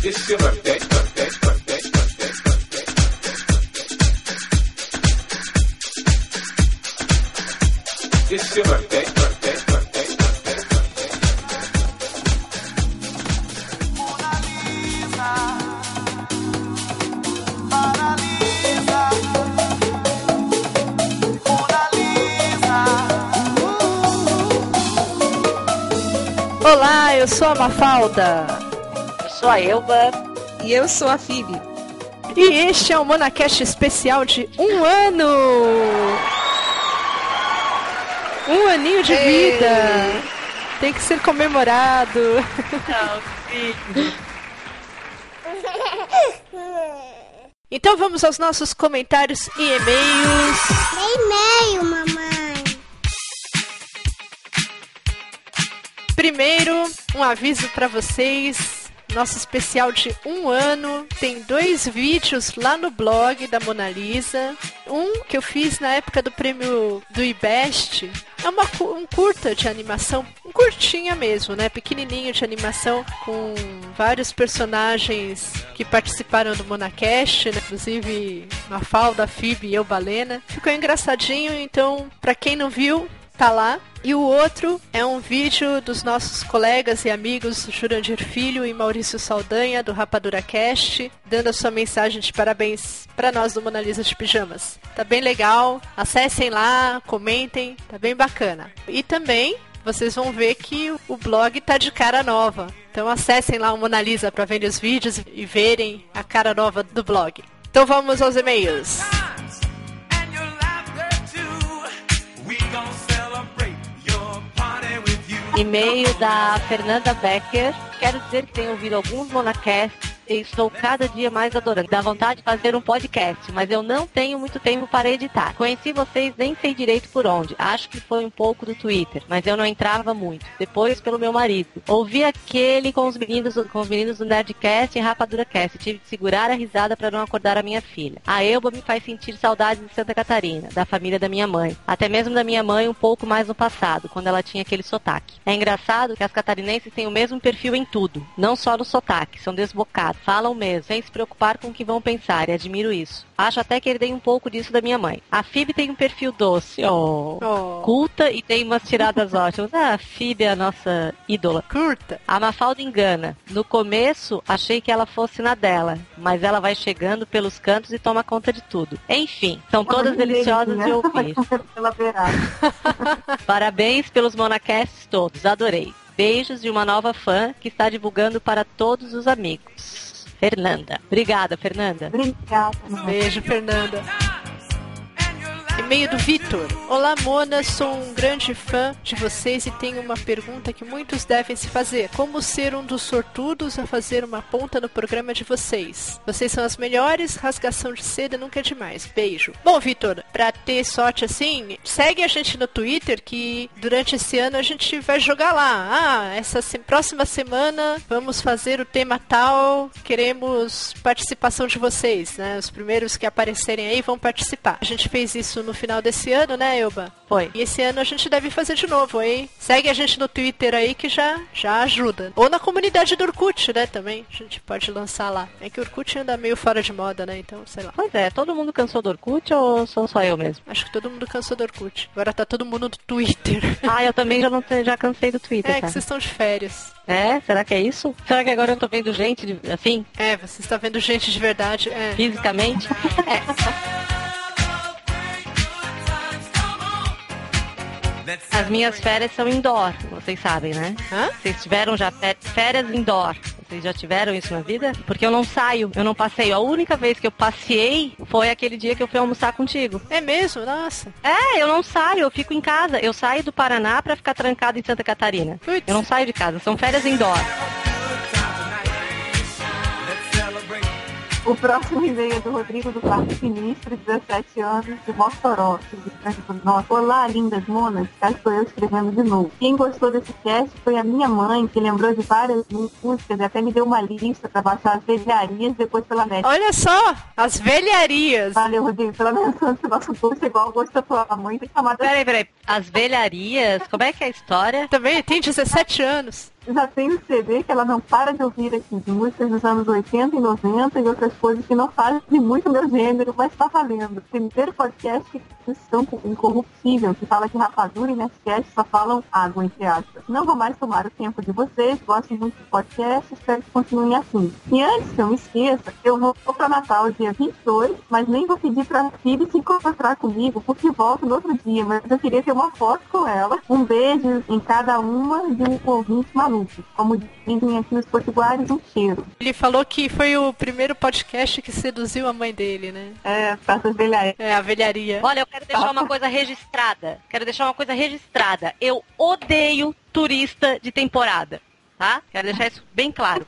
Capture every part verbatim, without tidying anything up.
It's your birthday, birthday, birthday, birthday, birthday. It's your birthday, birthday, birthday, birthday, birthday. Mona Lisa, Mona Lisa, Mona Lisa. Olá, eu sou a Mafalda. Eu sou a Elba. E eu sou a Phoebe. E este é o Monacast especial de um ano! Um aninho de Ei. vida! Tem que ser comemorado! Não, filho. Então vamos aos nossos comentários e e-mails. E-mail, mamãe. Primeiro, um aviso para vocês. Nosso especial de um ano tem dois vídeos lá no blog da Mona Lisa. Um que eu fiz na época do prêmio do iBest. É uma, um curta de animação, um curtinha mesmo, né? Pequenininho de animação com vários personagens que participaram do Monacast, né? Inclusive Mafalda, Phoebe e eu, Balena. Ficou engraçadinho, então pra quem não viu, tá lá. E o outro é um vídeo dos nossos colegas e amigos Jurandir Filho e Maurício Saldanha, do Rapadura Cast, dando a sua mensagem de parabéns para nós do Mona Lisa de Pijamas. Tá bem legal, acessem lá, comentem, tá bem bacana. E também vocês vão ver que o blog tá de cara nova. Então acessem lá o Mona Lisa para ver os vídeos e verem a cara nova do blog. Então vamos aos e-mails. E-mail da Fernanda Becker. Quero dizer que tenho ouvido alguns monacasts e estou cada dia mais adorando. Dá vontade de fazer um podcast, mas eu não tenho muito tempo para editar. Conheci vocês, nem sei direito por onde. Acho que foi um pouco do Twitter, mas eu não entrava muito. Depois pelo meu marido. Ouvi aquele com os meninos, com os meninos do Nerdcast e Rapadura Cast. Tive de segurar a risada para não acordar a minha filha. A Elba me faz sentir saudades de Santa Catarina, da família da minha mãe. Até mesmo da minha mãe um pouco mais no passado, quando ela tinha aquele sotaque. É engraçado que as catarinenses têm o mesmo perfil em tudo, não só no sotaque, são desbocados. Falam mesmo, sem se preocupar com o que vão pensar, e admiro isso. Acho até que herdei um pouco disso da minha mãe. A Phoebe tem um perfil doce, oh, Oh. culta e tem umas tiradas ótimas. Ah, a Phoebe é a nossa ídola. Curta. A Mafalda engana. No começo, achei que ela fosse na dela, mas ela vai chegando pelos cantos e toma conta de tudo. Enfim, são todas deliciosas de ouvir. Parabéns pelos monacasts todos, adorei. Beijos de uma nova fã que está divulgando para todos os amigos. Fernanda. Obrigada, Fernanda. Obrigada. Beijo, Fernanda. E-mail do Vitor. Olá, Mona, sou um grande fã de vocês e tenho uma pergunta que muitos devem se fazer. Como ser um dos sortudos a fazer uma ponta no programa de vocês? Vocês são as melhores, rasgação de seda nunca é demais. Beijo. Bom, Vitor, pra ter sorte assim, segue a gente no Twitter que durante esse ano a gente vai jogar lá. Ah, essa se- próxima semana vamos fazer o tema tal, queremos participação de vocês, né? Os primeiros que aparecerem aí vão participar. A gente fez isso no final desse ano, né, Elba? Foi. E esse ano a gente deve fazer de novo, aí. Segue a gente no Twitter aí que já, já ajuda. Ou na comunidade do Orkut, né, também. A gente pode lançar lá. É que o Orkut anda meio fora de moda, né, então, sei lá. Pois é, todo mundo cansou do Orkut ou sou só eu mesmo? Acho que todo mundo cansou do Orkut. Agora tá todo mundo no Twitter. Ah, eu também já, não, sei- já cansei do Twitter, É, que cara. vocês estão de férias. É? Será que é isso? Será que agora eu tô vendo gente, de- assim, É, você está vendo gente de verdade. É. fisicamente? As minhas férias são indoor, vocês sabem, né? Hã? Vocês tiveram já fé- férias indoor? Vocês já tiveram isso na vida? Porque eu não saio, eu não passeio. A única vez que eu passeei foi aquele dia que eu fui almoçar contigo. É mesmo? Nossa. É, eu não saio, eu fico em casa. Eu saio do Paraná pra ficar trancado em Santa Catarina. Putz. Eu não saio de casa, são férias indoor. O próximo e-mail é do Rodrigo do Parque Sinistro, dezessete anos, de Mossoró. Nossa, olá, lindas monas. Cá estou eu escrevendo de novo. Quem gostou desse cast foi a minha mãe, que lembrou de várias músicas e até me deu uma lista para baixar as velharias depois pela net. Olha só, as velharias. Valeu, Rodrigo, pela menção do nosso gosto igual ao gosto da tua mãe. Tem chamada... Peraí, peraí. As velharias, como é que é a história? Também tem dezessete anos. Já tem um C D que ela não para de ouvir aqui, de músicas dos anos oitenta e noventa e outras coisas que não fazem muito meu gênero, mas tá valendo. Primeiro podcast que estão com Incorruptível, que fala que rapadura e Nerdcast só falam água, entre aspas. Não vou mais tomar o tempo de vocês, gosto muito do podcast, espero que continuem assim. E antes que eu me esqueça, eu vou para Natal dia vinte e dois, mas nem vou pedir pra Phoebe se encontrar comigo, porque volto no outro dia, mas eu queria ter uma foto com ela. Um beijo em cada uma de um ouvinte maluco. Como dizem aqui os potiguares, um cheiro. Ele falou que foi o primeiro podcast que seduziu a mãe dele, né? É, praça velharia. É, a velharia. Olha, eu quero deixar uma coisa registrada. Quero deixar uma coisa registrada. Eu odeio turista de temporada, tá? Quero deixar isso bem claro.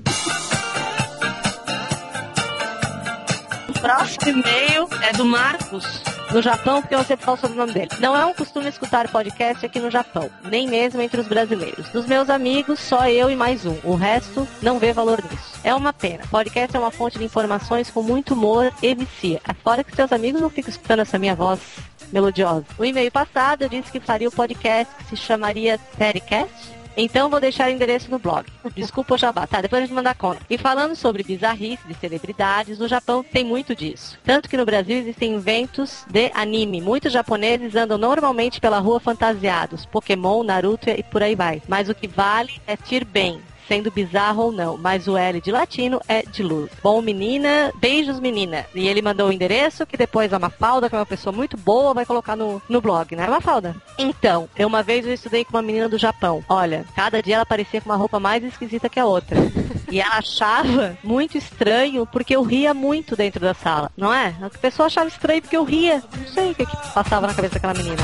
O próximo e-mail é do Marcos, no Japão, porque eu não sei falar sobre o nome dele. Não é um costume escutar podcast aqui no Japão, nem mesmo entre os brasileiros. Dos meus amigos, só eu e mais um. O resto não vê valor nisso. É uma pena. Podcast é uma fonte de informações com muito humor e vicia. Fora que seus amigos não ficam escutando essa minha voz melodiosa. No e-mail passado, eu disse que faria o podcast que se chamaria Seriecast. Então vou deixar o endereço no blog. Desculpa o jabá, tá? Depois a gente manda conta. E falando sobre bizarrice de celebridades, no Japão tem muito disso. Tanto que no Brasil existem eventos de anime. Muitos japoneses andam normalmente pela rua fantasiados. Pokémon, Naruto e por aí vai. Mas o que vale é ir bem, sendo bizarro ou não, mas o L de latino é de luz. Bom, menina, beijos, menina. E ele mandou o endereço, que depois a Mafalda, que é uma pessoa muito boa, vai colocar no, no blog, né, Mafalda? Então, eu uma vez eu estudei com uma menina do Japão. Olha, cada dia ela parecia com uma roupa mais esquisita que a outra. E ela achava muito estranho, porque eu ria muito dentro da sala, não é? A pessoa achava estranho porque eu ria. Não sei o que, que passava na cabeça daquela menina.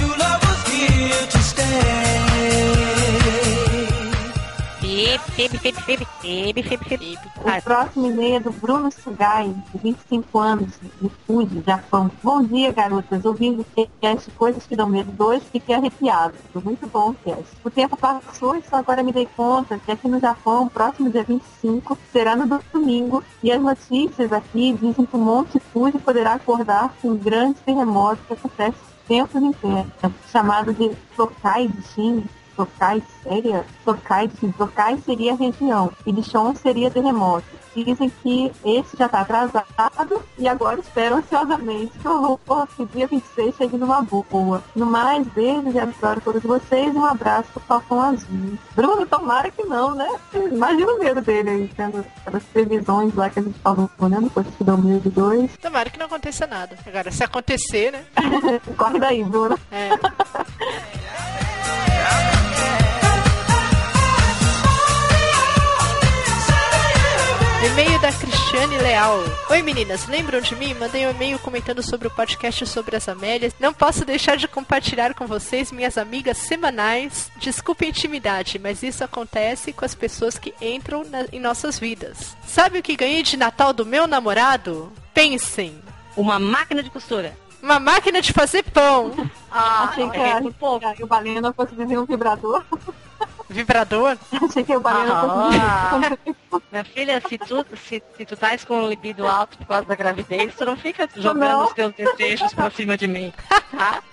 Febe, febe, febe, febe, febe, febe. O próximo e-mail é do Bruno Sugai, de vinte e cinco anos, de Fuji, Japão. Bom dia, garotas. Ouvindo o cast Coisas que Dão Medo dois, fiquei arrepiado. Foi muito bom o cast. O tempo passou e só agora me dei conta que aqui no Japão, próximo dia vinte e cinco, será no domingo. E as notícias aqui dizem que o Monte Fuji poderá acordar com um grande terremoto que acontece tempos em tempo, chamado de Tokai de Shin. Tokai seria? Tokai, Tokai seria a região e Dishon seria terremoto. Dizem que esse já está atrasado e agora esperam ansiosamente que o dia vinte e seis chegue numa boa. No mais, beijos e adoro todos vocês e um abraço pro Falcão Azul. Bruno, tomara que não, né? Imagina o medo dele aí, tendo aquelas previsões lá que a gente falou, né? Depois que deu medo dois. Tomara que não aconteça nada. Agora, se acontecer, né? Corre daí, Bruno. É. E-mail da Cristiane Leal. Oi meninas, lembram de mim? Mandei um e-mail comentando sobre o podcast sobre as Amélias. Não posso deixar de compartilhar com vocês minhas amigas semanais. Desculpe a intimidade, mas isso acontece com as pessoas que entram na, em nossas vidas. Sabe o que ganhei de Natal do meu namorado? Pensem. Uma máquina de costura. Uma máquina de fazer pão. Ah, Achei que, é, a, que o Balena fosse dizer um vibrador. Vibrador? Achei que o Balena fosse Ah, minha filha, se tu, se, se tu tais com o libido alto por causa da gravidez, tu não fica jogando Não. os teus desejos pra cima de mim. Tá?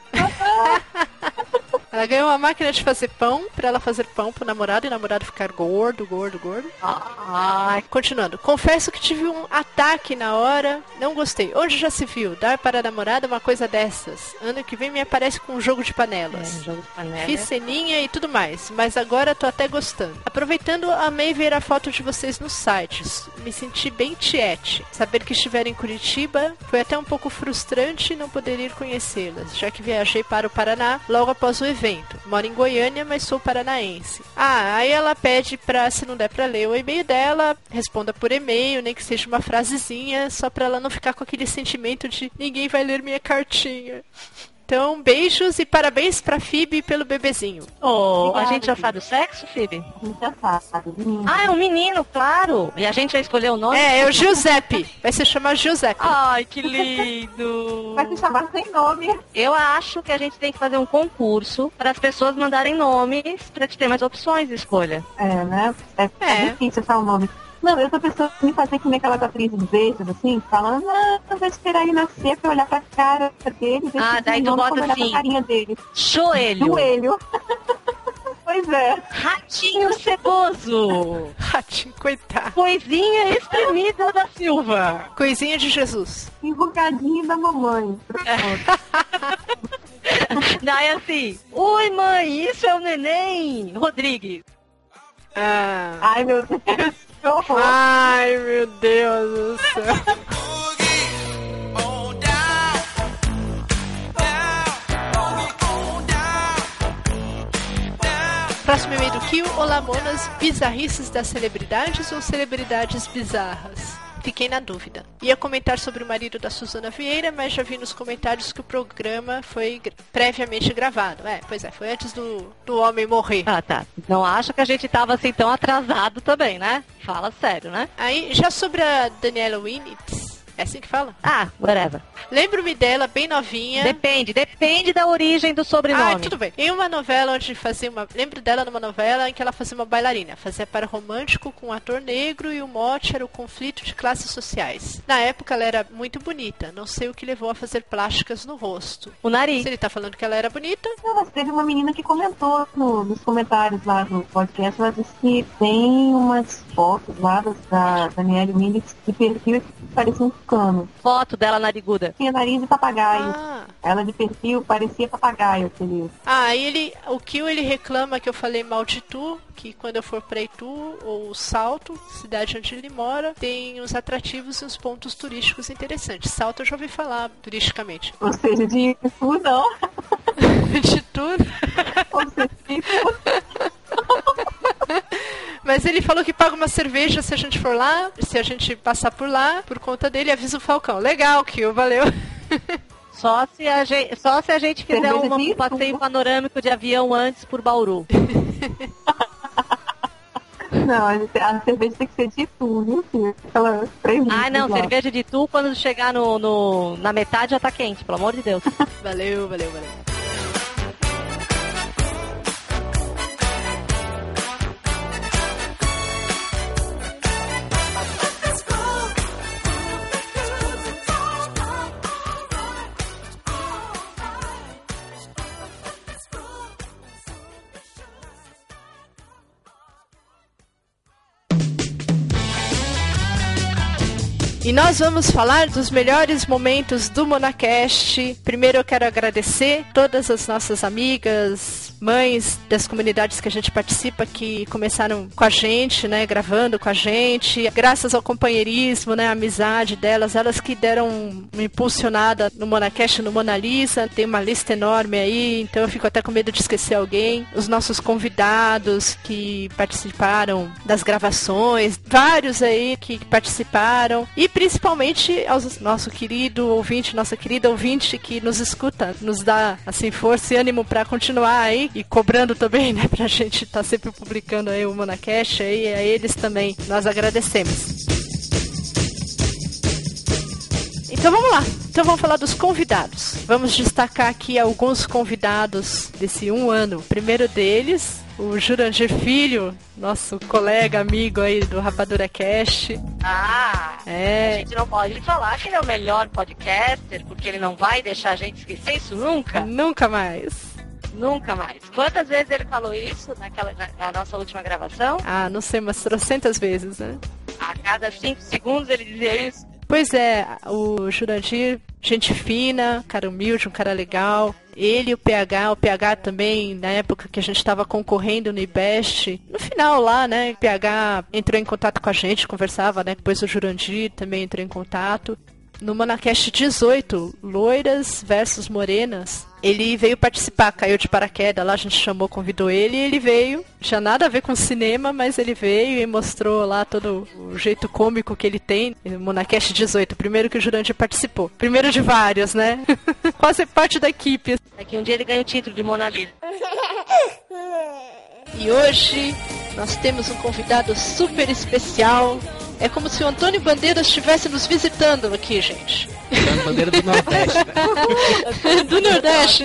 Ela ganhou uma máquina de fazer pão pra ela fazer pão pro namorado e o namorado ficar gordo, gordo, gordo. Ai, Continuando. Confesso que tive um ataque na hora. Não gostei. Onde já se viu? Dar para a namorada uma coisa dessas. Ano que vem me aparece com um jogo de panelas. é, jogo de panela. Fiz ceninha e tudo mais, mas agora tô até gostando. Aproveitando, amei ver a foto de vocês nos sites. Me senti bem tiete. Saber que estiveram em Curitiba foi até um pouco frustrante não poder ir conhecê-las, já que viajei para o Paraná logo após o evento. Moro em Goiânia, mas sou paranaense. Ah, aí ela pede pra, se não der pra ler o e-mail dela, responda por e-mail, nem que seja uma frasezinha, só pra ela não ficar com aquele sentimento de ninguém vai ler minha cartinha. Então, beijos e parabéns pra Phoebe pelo bebezinho. Oh, a Obrigada, gente já Phoebe. sabe o sexo, Phoebe? A gente já sabe. Menino. Ah, é um menino, claro. E a gente já escolheu o nome? É, é o Giuseppe. Vai se chamar Giuseppe. Ai, que lindo. Vai se chamar sem nome. Eu acho que a gente tem que fazer um concurso para as pessoas mandarem nomes para te ter mais opções de escolha. É, né? É, é. É. difícil achar o nome. Não, eu tô pensando em fazer que nem aquelas atrizes beijos, assim, falando, não, eu vou esperar ele nascer pra olhar pra cara dele. Ah, daí tu bota olhar assim, pra carinha dele. Joelho. Joelho. Pois é. Ratinho ceboso. Ratinho, coitado. Coisinha espremida da Silva. Coisinha de Jesus. Enrugadinho da mamãe. Daí assim, oi mãe, isso é o neném. Rodrigues. Ah. Ai, meu Deus. Que horror. Ai, meu Deus do céu. Próximo e-mail do Kill. Olá, monas. Bizarrices das celebridades ou celebridades bizarras? Fiquei na dúvida. Ia comentar sobre o marido da Suzana Vieira, mas já vi nos comentários que o programa foi gra- previamente gravado. É, pois é, foi antes do, do homem morrer. Ah, tá. Não acha que a gente tava assim tão atrasado também, né? Fala sério, né? Aí, já sobre a Daniela Winitz, é assim que fala? Ah, whatever. Lembro-me dela bem novinha. Depende, depende da origem do sobrenome. Ah, tudo bem. Em uma novela onde fazia uma... Lembro dela numa novela em que ela fazia uma bailarina. Fazia par romântico com um ator negro e o mote era o conflito de classes sociais. Na época ela era muito bonita. Não sei o que levou a fazer plásticas no rosto. O nariz. Se ele tá falando que ela era bonita... Não, mas teve uma menina que comentou no, nos comentários lá do podcast, ela disse que tem umas fotos lá da Daniela Winitz de perfil que pareciam um cano. Foto dela nariguda. Tinha nariz de papagaio. Ah... Ela de perfil parecia papagaio, aquele. Ah, e ele, o Kill ele reclama que eu falei mal de Itu, que quando eu for pra Itu, ou Salto, cidade onde ele mora, tem uns atrativos e uns pontos turísticos interessantes. Salto eu já ouvi falar turisticamente. Ou seja, de Itu não. De tudo. Ou seja, de Itu. Mas ele falou que paga uma cerveja se a gente for lá, se a gente passar por lá, por conta dele, avisa o Falcão. Legal, Kill, valeu. Só se a gente, só se a gente fizer Cerveja uma- de um passeio Itu. panorâmico de avião antes por Bauru. Não, a gente- a cerveja tem que ser de Itu, viu, filho? Aquela três Ah, não, litros lá. cerveja de tu, quando chegar no, no- na metade já tá quente, pelo amor de Deus. Valeu, valeu, valeu. E nós vamos falar dos melhores momentos do Monacast. Primeiro eu quero agradecer todas as nossas amigas, mães das comunidades que a gente participa, que começaram com a gente, né, gravando com a gente. Graças ao companheirismo, né, a amizade delas, elas que deram uma impulsionada no Monacast, no Mona Lisa. Tem uma lista enorme aí, então eu fico até com medo de esquecer alguém. Os nossos convidados que participaram das gravações, vários aí que participaram. E principalmente aos nosso querido ouvinte, nossa querida ouvinte que nos escuta, nos dá assim força e ânimo pra continuar aí e cobrando também, né, pra gente estar tá sempre publicando aí o Monacast aí, e a eles também nós agradecemos. Então vamos lá, então vamos falar dos convidados. Vamos destacar aqui alguns convidados desse um ano. O primeiro deles, o Jurandir Filho, nosso colega, amigo aí do Rapadura Cast. Ah, a É, gente não pode falar que ele é o melhor podcaster, porque ele não vai deixar a gente esquecer isso nunca. nunca mais. Nunca mais. Quantas vezes ele falou isso naquela, na, na nossa última gravação? Ah, não sei, umas trocentas vezes, né? A cada cinco segundos ele dizia isso. Pois é, o Jurandir, gente fina, cara humilde, um cara legal. Ele e o P H, o P H também, na época que a gente estava concorrendo no IBEST, no final lá, né, o P H entrou em contato com a gente, conversava, né, depois o Jurandir também entrou em contato. No Monacast dezoito, Loiras versus Morenas, ele veio participar, caiu de paraquedas lá, a gente chamou, convidou ele e ele veio. Tinha nada a ver com cinema, mas ele veio e mostrou lá todo o jeito cômico que ele tem. No Monacast dezoito, primeiro que o Jurandir participou. Primeiro de vários, né? Quase parte da equipe. É que um dia ele ganha o título de Mona Lisa. E hoje nós temos um convidado super especial. É como se o Antônio Bandeiras estivesse nos visitando aqui, gente. Antônio Bandeira do Nordeste, né? Do Nordeste.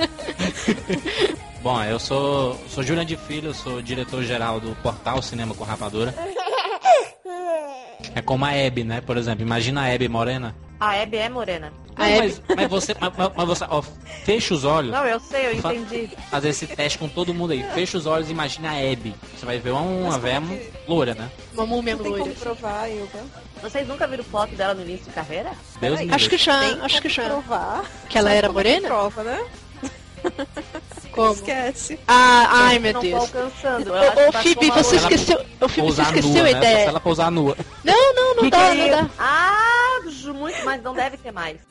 Bom, eu sou, sou Jurandir Filho, eu sou diretor-geral do portal Cinema com Rapadura. É como a Hebe, né? Por exemplo, imagina a Hebe morena. A Hebe é morena. Não, mas, mas você, mas, mas você ó, fecha os olhos. Não, eu sei, eu Fa- entendi. Fazer esse teste com todo mundo aí. Fecha os olhos e imagina a Abby. Você vai ver uma, uma véia loura, né? Uma múmia Não tem como loira. provar, Ilva. Vocês nunca viram foto dela no início de carreira? Deus me Acho que livre. já, Tem acho que como já. provar. Que ela Sabe era como é que morena? prova, né? Como? Esquece. Ah, ai Não meu tô Deus. alcançando. Eu Ô, acho ô que tá Phoebe, com uma você loira. esqueceu. Ô Phoebe, você Pousar esqueceu nua, a né? Se ideia. ela pousar nua. Não, não, não Que dá, que é não isso? dá. Ah, muito, mas não deve ter mais.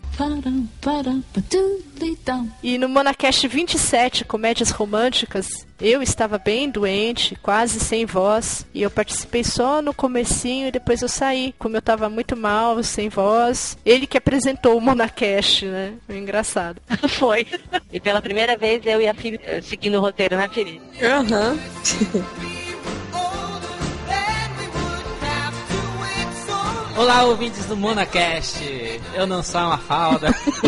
E no Monacast vinte e sete, Comédias Românticas, eu estava bem doente, quase sem voz, e eu participei só no comecinho e depois eu saí. Como eu estava muito mal, sem voz, ele que apresentou o Monacast, né? Foi engraçado. Foi. E pela primeira vez eu e a Phoebe eh, seguindo o roteiro, né, Phoebe? Aham. Olá, ouvintes do Monacast. Eu não sou uma falda.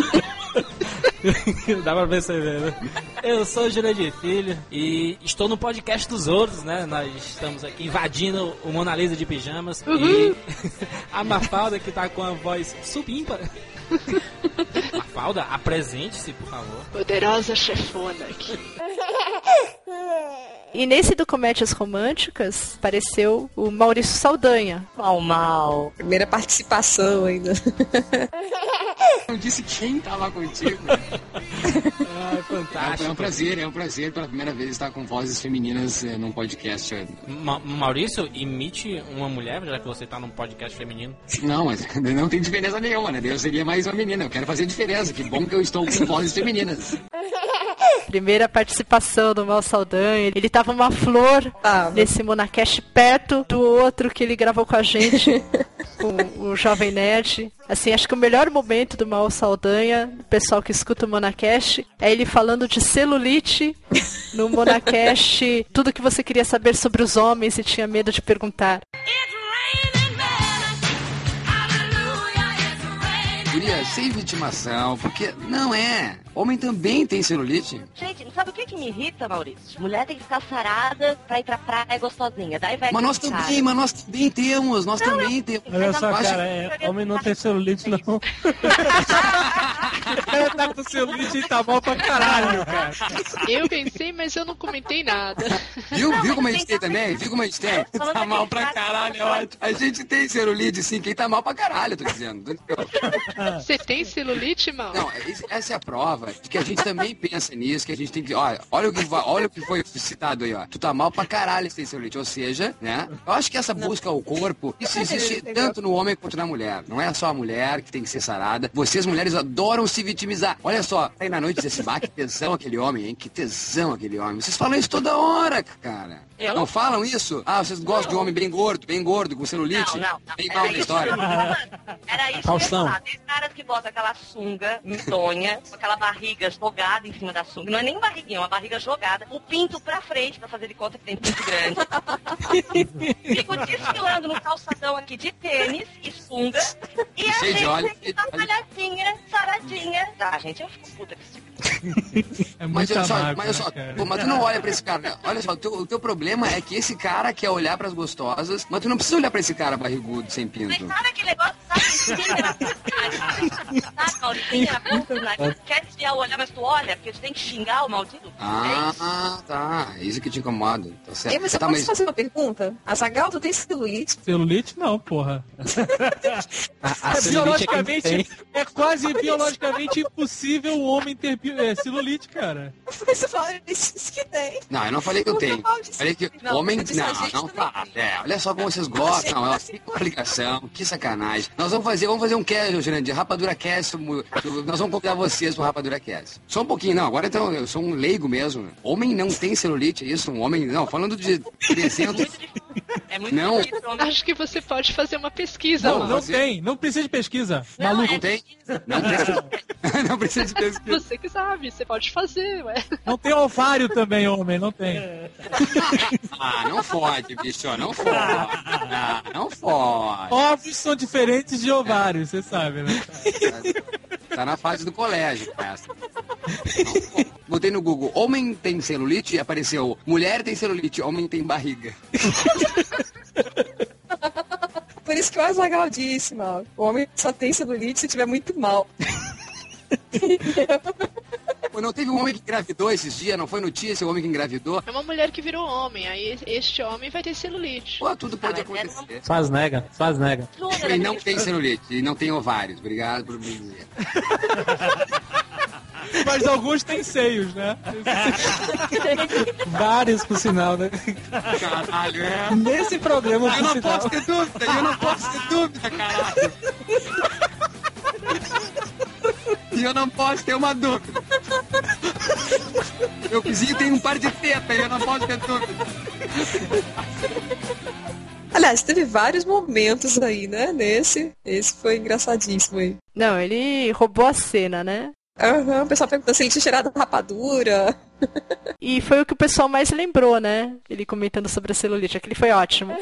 Dá pra perceber, né? Eu sou o Jurandir Filho e estou no podcast dos outros, né? Nós estamos aqui invadindo o Mona Lisa de pijamas. E a Mafalda, que tá com a voz supímpara. Mafalda, apresente-se, por favor. Poderosa chefona aqui. E nesse do Comédias Românticas, apareceu o Maurício Saldanha. Mal, mal. Primeira participação ainda. Eu disse quem tava contigo. Ah, É, fantástico. é um prazer, é um prazer pela primeira vez estar com vozes femininas eh, num podcast. Ma- Maurício, imite uma mulher, já que você tá num podcast feminino. Não, mas não tem diferença nenhuma, né? Eu seria mais uma menina. Eu quero fazer diferença. Que bom que eu estou com vozes femininas. Primeira participação do Mal Saldanha. Ele tava uma flor Tava. nesse Monacast perto do outro que ele gravou com a gente, com o Jovem Nerd. Assim, acho que o melhor momento do Mal Saldanha, o pessoal que escuta o Monacast, é ele falando de celulite no Monacast, tudo que você queria saber sobre os homens e tinha medo de perguntar. Guria, sem vitimação, porque não é. Homem também tem celulite. Gente, sabe o que, que me irrita, Maurício? Mulher tem que ficar sarada pra ir pra praia gostosinha. Daí vai Mas nós criticar. também, mas nós também temos, nós Não, também temos. Olha só, Eu acho- cara, é, homem não tem celulite, não. O cara tá com celulite e tá mal pra caralho, cara. Eu pensei, mas eu não comentei nada. Viu, viu como a gente tem também? Viu como a gente tem? Falando Tá mal daquele pra cara- caralho, é ótimo. A gente tem celulite, sim. Quem tá mal pra caralho, eu tô dizendo. Você tem celulite, Mal? Não, esse- essa é a prova de que a gente também pensa nisso, que a gente tem que. Olha, olha o que, va- olha o que foi citado aí, ó. Tu tá mal pra caralho se tem celulite. Ou seja, né? Eu acho que essa busca ao corpo, isso existe tanto no homem quanto na mulher. Não é só a mulher que tem que ser sarada. Vocês, mulheres, adoram se vitimizar. Olha só, aí na noite desse bar, que tesão aquele homem, hein? Que tesão aquele homem. Vocês falam isso toda hora, cara. Eu? Não falam isso? Ah, vocês gostam de um homem bem gordo, bem gordo, com celulite? Não, não, não. Bem Era mal na isso história. que eu tava falando. Era isso Faustão. que eu ia falar. Tem caras que botam aquela sunga medonha, com aquela barriga jogada em cima da sunga. Não é nem barriguinha, é uma barriga jogada. O pinto pra frente, pra fazer de conta que tem pinto grande. Fico desfilando no calçadão aqui de tênis e sunga. E a Cheio de gente óleo, tem que cheio tá de óleo. malhadinha, saradinha. Tá, gente, eu fico puta com isso. É Mas muito olha só, amargo, mas olha só, né, cara? pô, mas tu não olha pra esse cara, né? Olha só, o teu, o teu problema é que esse cara quer olhar pras gostosas, mas tu não precisa olhar pra esse cara barrigudo, sem Mas pinto. sabe aquele negócio que tá em cima na Sabe, Maurício, na ponta do nariz? Quer desviar o olhar, mas tu olha, porque tu tem que xingar o maldito. É isso. Ah, tá. É isso que te incomoda. Tá certo. Ei, mas eu tá, posso mas... fazer uma pergunta? A Zagal, tu tem celulite? Celulite não, porra. A, a É celulite é quem biologicamente, tem. é quase biologicamente impossível o homem ter bi- é, celulite, cara. Você fala isso que tem. Não, eu não falei que eu Você tenho. fala de Falei que Não, homem. eu disse a Não, gente não também. fala. É, olha só como vocês gostam. Não, ela fica com a ligação. Que sacanagem. Nós vamos fazer, vamos fazer um cast, Jurandir, Rapadura Cast. Nós vamos convidar vocês pro Rapadura Cast. Só um pouquinho, não. Agora então, eu sou um leigo mesmo. Homem não tem celulite, é isso? Um homem. Não, falando de trezentos. É muito Não. difícil, homem. Acho que você pode fazer uma pesquisa, Não, Mal. não você- tem, não precisa de pesquisa. Não, Maluco, é Não tem? pesquisa. Não tem. Não precisa de pesquisa. Você que sabe, você pode fazer, ué. não tem ovário também, homem, não tem. Ah, não fode, bicho, não fode. Ah, não fode. Ovos são diferentes de ovários, você sabe, né? Tá na fase do colégio, essa. Não fode. Botei no Google, homem tem celulite e apareceu, mulher tem celulite, homem tem barriga. Por isso que o Azaghal disse, mal. O homem só tem celulite se tiver muito mal. Pô, não teve um homem que engravidou esses dias? Não foi notícia o homem que engravidou? É uma mulher que virou homem, aí este homem vai ter celulite. Pô, tudo pode Ah, mas é acontecer. Faz nega, faz nega. Ele não tem celulite e não tem ovários. Obrigado por me dizer. Mas alguns têm seios, né? Vários, por sinal, né? Caralho, é. Nesse programa, Eu por não sinal. posso ter dúvida, eu não posso ter dúvida, caralho. E eu não posso ter uma dúvida. Meu vizinho tem um par de teta e eu não posso ter dúvida. Aliás, teve vários momentos aí, né? Nesse. Esse foi engraçadíssimo aí. Não, ele roubou a cena, né? Aham, o pessoal perguntando se ele tinha cheirado rapadura. E foi o que o pessoal mais lembrou, né? Ele comentando sobre a celulite. Aquele foi ótimo.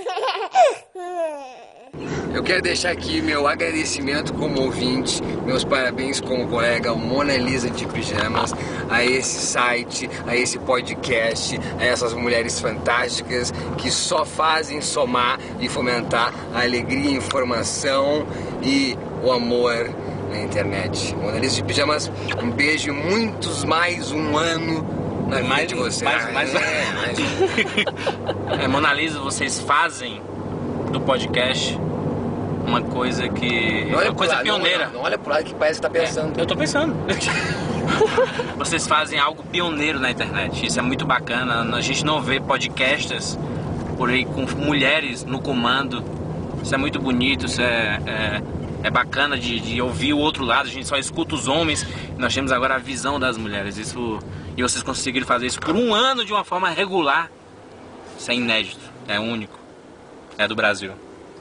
Eu quero deixar aqui meu agradecimento como ouvinte, meus parabéns como colega Mona Lisa de Pijamas, a esse site, a esse podcast, a essas mulheres fantásticas que só fazem somar e fomentar a alegria, a informação e o amor na internet. Mona Lisa de Pijamas, um beijo e muitos mais um ano na vida de vocês. Mais, mais, é, mais um. É, Mona Lisa, vocês fazem do podcast uma coisa que... Não olha uma coisa pro lado, pioneira. Não, não olha pro lado que parece que tá pensando. Eu tô pensando. Vocês fazem algo pioneiro na internet. Isso é muito bacana. A gente não vê podcasters por aí com mulheres no comando. Isso é muito bonito. Isso é, é, é bacana de, de ouvir o outro lado. A gente só escuta os homens. Nós temos agora a visão das mulheres. Isso, e vocês conseguiram fazer isso por um ano de uma forma regular. Isso é inédito. É único. É do Brasil.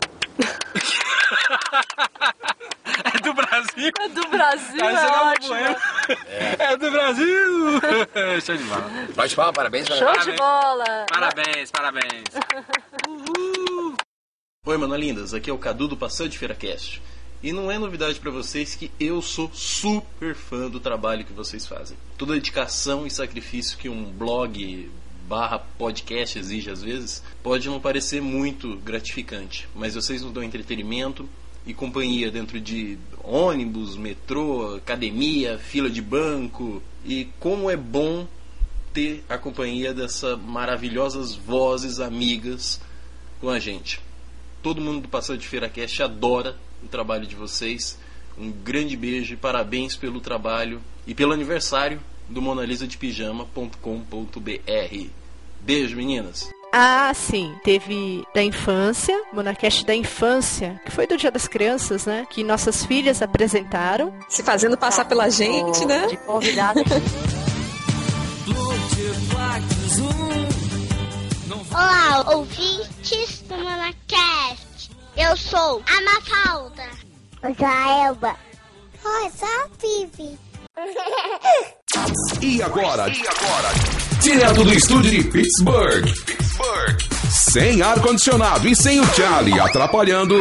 É do Brasil? É do Brasil, Ah, é você não ótimo. É. É do Brasil! Show de bola. Pode falar, parabéns. Show parabéns. de bola. Parabéns, parabéns. Oi, manalindas, aqui é o Cadu do Passeio de Feira Cast. E não é novidade pra vocês que eu sou super fã do trabalho que vocês fazem. Toda a dedicação e sacrifício que um blog barra podcast exige às vezes, pode não parecer muito gratificante, mas vocês nos dão entretenimento e companhia dentro de ônibus, metrô, academia, fila de banco, e como é bom ter a companhia dessas maravilhosas vozes amigas com a gente. Todo mundo do Passeio de Feira Cast adora o trabalho de vocês. Um grande beijo e parabéns pelo trabalho e pelo aniversário do mona lisa de pijama ponto com ponto b r. Beijo, meninas. Ah, sim. Teve da infância, Monacast da infância, que foi do Dia das Crianças, né? Que nossas filhas apresentaram. Se fazendo passar pela gente, né? De convidado. Olá, ouvintes do Monacast. Eu sou a Mafalda. Eu sou a Elba. Oi, eu sou a Vivi. E agora? E agora? Direto do estúdio de Pittsburgh. Pittsburgh. Sem ar-condicionado e sem o Charlie atrapalhando.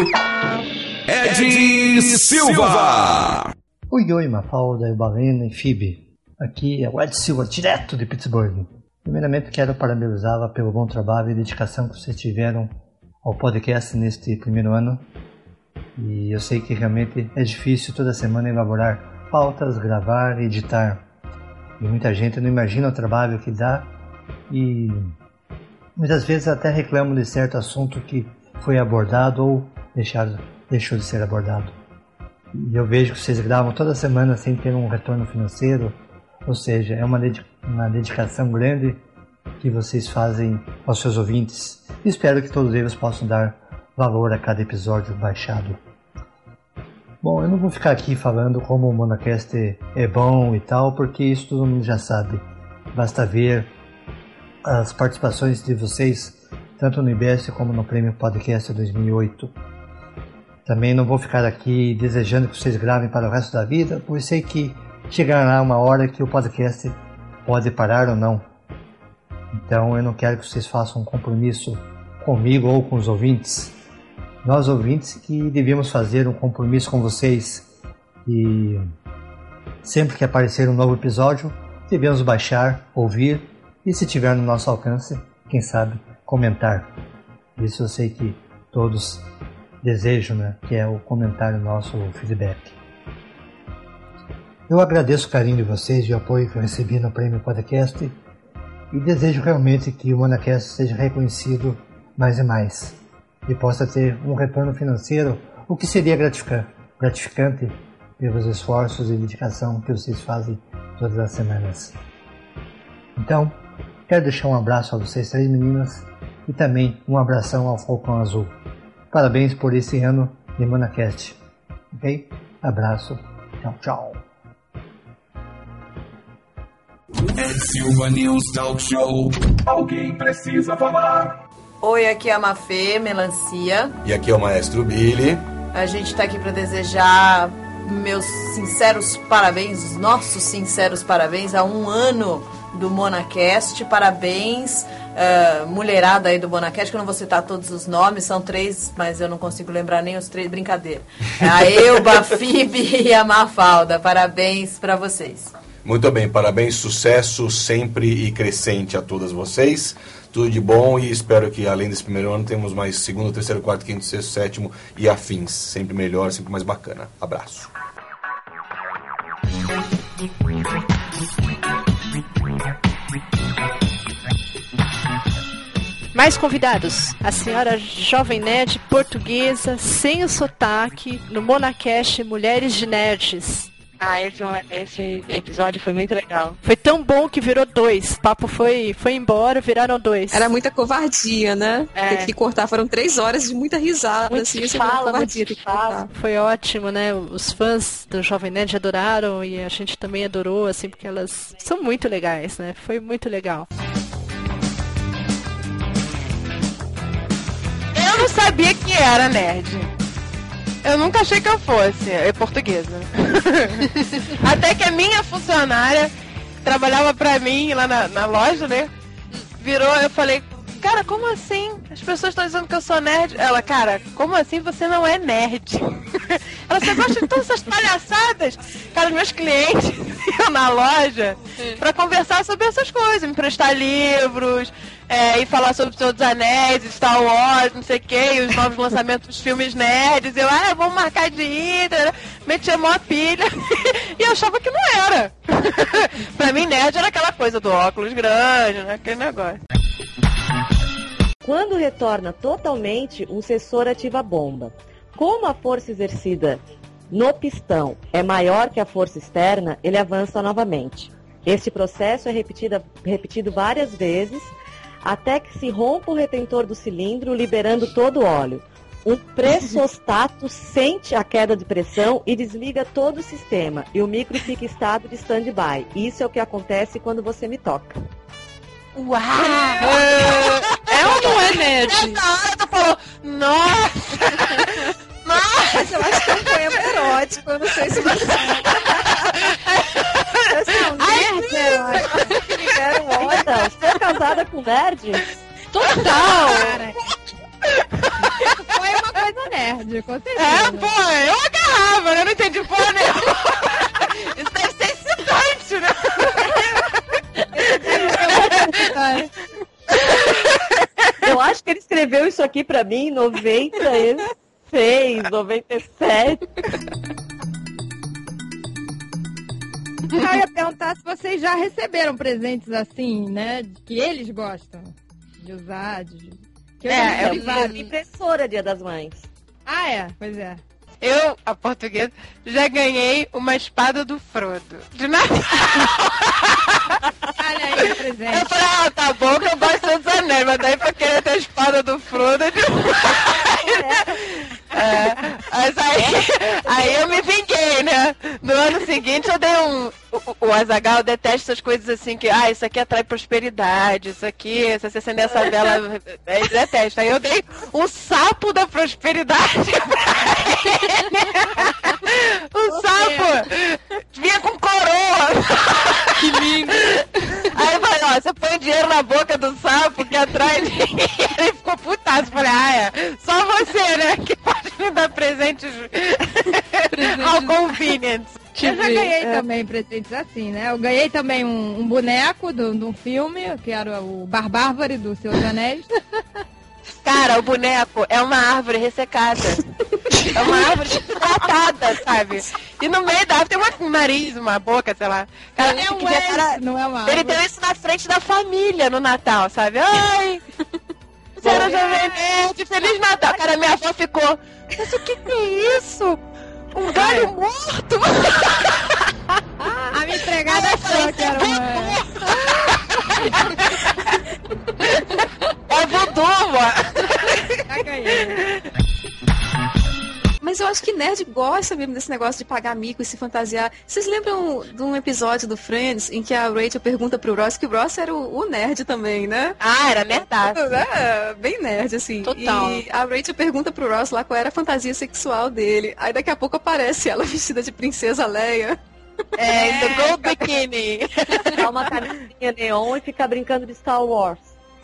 Ed Silva. Oi, oi, Mafalda, Balena e Phoebe. Aqui é o Ed Silva, direto de Pittsburgh. Primeiramente, quero parabenizá-la pelo bom trabalho e dedicação que vocês tiveram ao podcast neste primeiro ano. E eu sei que realmente é difícil toda semana elaborar pautas, gravar e editar. E muita gente não imagina o trabalho que dá e muitas vezes até reclamam de certo assunto que foi abordado ou deixado, deixou de ser abordado. E eu vejo que vocês gravam toda semana sem ter um retorno financeiro, ou seja, é uma, dedica- uma dedicação grande que vocês fazem aos seus ouvintes. E espero que todos eles possam dar valor a cada episódio baixado. Bom, eu não vou ficar aqui falando como o Monacast é bom e tal, porque isso todo mundo já sabe. Basta ver as participações de vocês, tanto no I B S como no Prêmio Podcast dois mil e oito. Também não vou ficar aqui desejando que vocês gravem para o resto da vida, pois sei que chegará uma hora que o podcast pode parar ou não. Então eu não quero que vocês façam um compromisso comigo ou com os ouvintes. Nós ouvintes que devíamos fazer um compromisso com vocês e sempre que aparecer um novo episódio devemos baixar, ouvir e, se tiver no nosso alcance, quem sabe, comentar. Isso eu sei que todos desejam, né? Que é o comentário nosso, o feedback. Eu agradeço o carinho de vocês e o apoio que eu recebi no Prêmio Podcast e desejo realmente que o Monacast seja reconhecido mais e mais e possa ter um retorno financeiro, o que seria gratificante, gratificante pelos esforços e dedicação que vocês fazem todas as semanas. Então, quero deixar um abraço a vocês três meninas e também um abração ao Falcão Azul. Parabéns por esse ano de Monacast. Ok? Abraço. Tchau, tchau. É Silva News Talk Show. Alguém precisa falar. Oi, aqui é a Mafê Melancia. E aqui é o Maestro Billy. A gente tá aqui para desejar meus sinceros parabéns, os nossos sinceros parabéns a um ano do Monacast. Parabéns, uh, mulherada aí do Monacast, que eu não vou citar todos os nomes, são três, mas eu não consigo lembrar nem os três, brincadeira. A Elba, a Phoebe e a Mafalda. Parabéns para vocês. Muito bem, parabéns, sucesso sempre e crescente a todas vocês. Tudo de bom e espero que além desse primeiro ano temos mais segundo, terceiro, quarto, quinto, sexto, sétimo e afins. Sempre melhor, sempre mais bacana. Abraço. Mais convidados, a senhora Jovem Nerd portuguesa, sem o sotaque, no Monacast Mulheres de Nerds. Ah, esse, esse episódio foi muito legal. Foi tão bom que virou dois. O papo foi, foi embora, viraram dois. Era muita covardia, né? É. Teve que cortar, foram três horas de muita risada. Muito assim, fala, covardia, muito fala. Foi ótimo, né? Os fãs do Jovem Nerd adoraram e a gente também adorou, assim, porque elas são muito legais, né? Foi muito legal. Eu não sabia que era nerd. Eu nunca achei que eu fosse. É portuguesa. Até que a minha funcionária trabalhava pra mim lá na, na loja, né? Virou, eu falei, cara, como assim? As pessoas estão dizendo que eu sou nerd. Ela, cara, como assim você não é nerd? Ela, você gosta de todas essas palhaçadas? Cara, os meus clientes iam na loja pra conversar sobre essas coisas, me emprestar livros, é, e falar sobre o Senhor dos Anéis, Star Wars, não sei o que, e os novos lançamentos dos filmes nerds. Eu, ah, vamos marcar de ir, metia mó pilha. E eu achava que não era. Pra mim, nerd era aquela coisa do óculos grande, né? Aquele negócio. Quando retorna totalmente, um sensor ativa a bomba. Como a força exercida no pistão é maior que a força externa, ele avança novamente. Este processo é repetido, repetido várias vezes, até que se rompa o retentor do cilindro, liberando todo o óleo. Um pressostato sente a queda de pressão e desliga todo o sistema, e o micro fica em estado de stand-by. Isso é o que acontece quando você me toca. Uau! É, é ou não é nerd? Nessa hora tu falou, nossa! Nossa! Eu acho que é um poema erótico, eu não sei se você... Eu sou um nerd erótico. Que me deram onda. Você é casada com nerd? Total! Foi uma coisa nerd, com certeza. É, pô, eu agarrava, né? Eu não entendi porra nenhuma. Isso deve ser excitante, né? Eu acho que ele escreveu isso aqui pra mim em noventa e seis, noventa e sete. Eu ia perguntar se vocês já receberam presentes assim, né? Que eles gostam de usar. De... Que eu é, eu vi vários. Impressora Dia das Mães. Ah, é? Pois é. Eu, a portuguesa, já ganhei uma espada do Frodo. De Natal. Olha aí o presente. Eu falei, ah, tá bom que eu gosto dos anéis, mas daí pra querer ter a espada do Frodo é demais. É, mas aí, aí eu me vinguei, né? No ano seguinte eu dei um... O, o Azaghal detesta essas coisas assim que, ah, isso aqui atrai prosperidade, isso aqui, se você acender essa vela, ele detesta. Aí eu dei um sapo da prosperidade pra ele. Um sapo vinha com coroa. Que lindo. Aí eu falei, ó, você põe dinheiro na boca do sapo que atrai dinheiro. Ele ficou putaço. Falei, ah, é, só você, né, que pode me dar presentes, presentes ao convenience. Eu já ganhei é. também presentes assim, né? Eu ganhei também um, um boneco de um filme, que era o Barbárvore do Senhor dos Anéis. Cara, o boneco é uma árvore ressecada. É uma árvore tratada, sabe? E no meio da árvore tem uma- um nariz, uma boca, sei lá. Cara, É acho um que devia- S, cara, não é uma ele árvore. deu isso na frente da família no Natal, sabe? Ai! Senhora Jovem Nerd, Feliz Natal! Cara, minha avó ficou. Mas o que que é isso? Um galho morto? A minha empregada achou que era uma... É voodoo, amor! Mas eu acho que nerd gosta mesmo desse negócio de pagar mico e se fantasiar. Vocês lembram de um episódio do Friends em que a Rachel pergunta pro Ross, que o Ross era o, o nerd também, né? Ah, era nerdaço. É, bem nerd, assim. Total. E a Rachel pergunta pro Ross lá qual era a fantasia sexual dele. Aí daqui a pouco aparece ela vestida de princesa Leia. É, do Gold Bikini. Dá uma camisinha neon e fica brincando de Star Wars.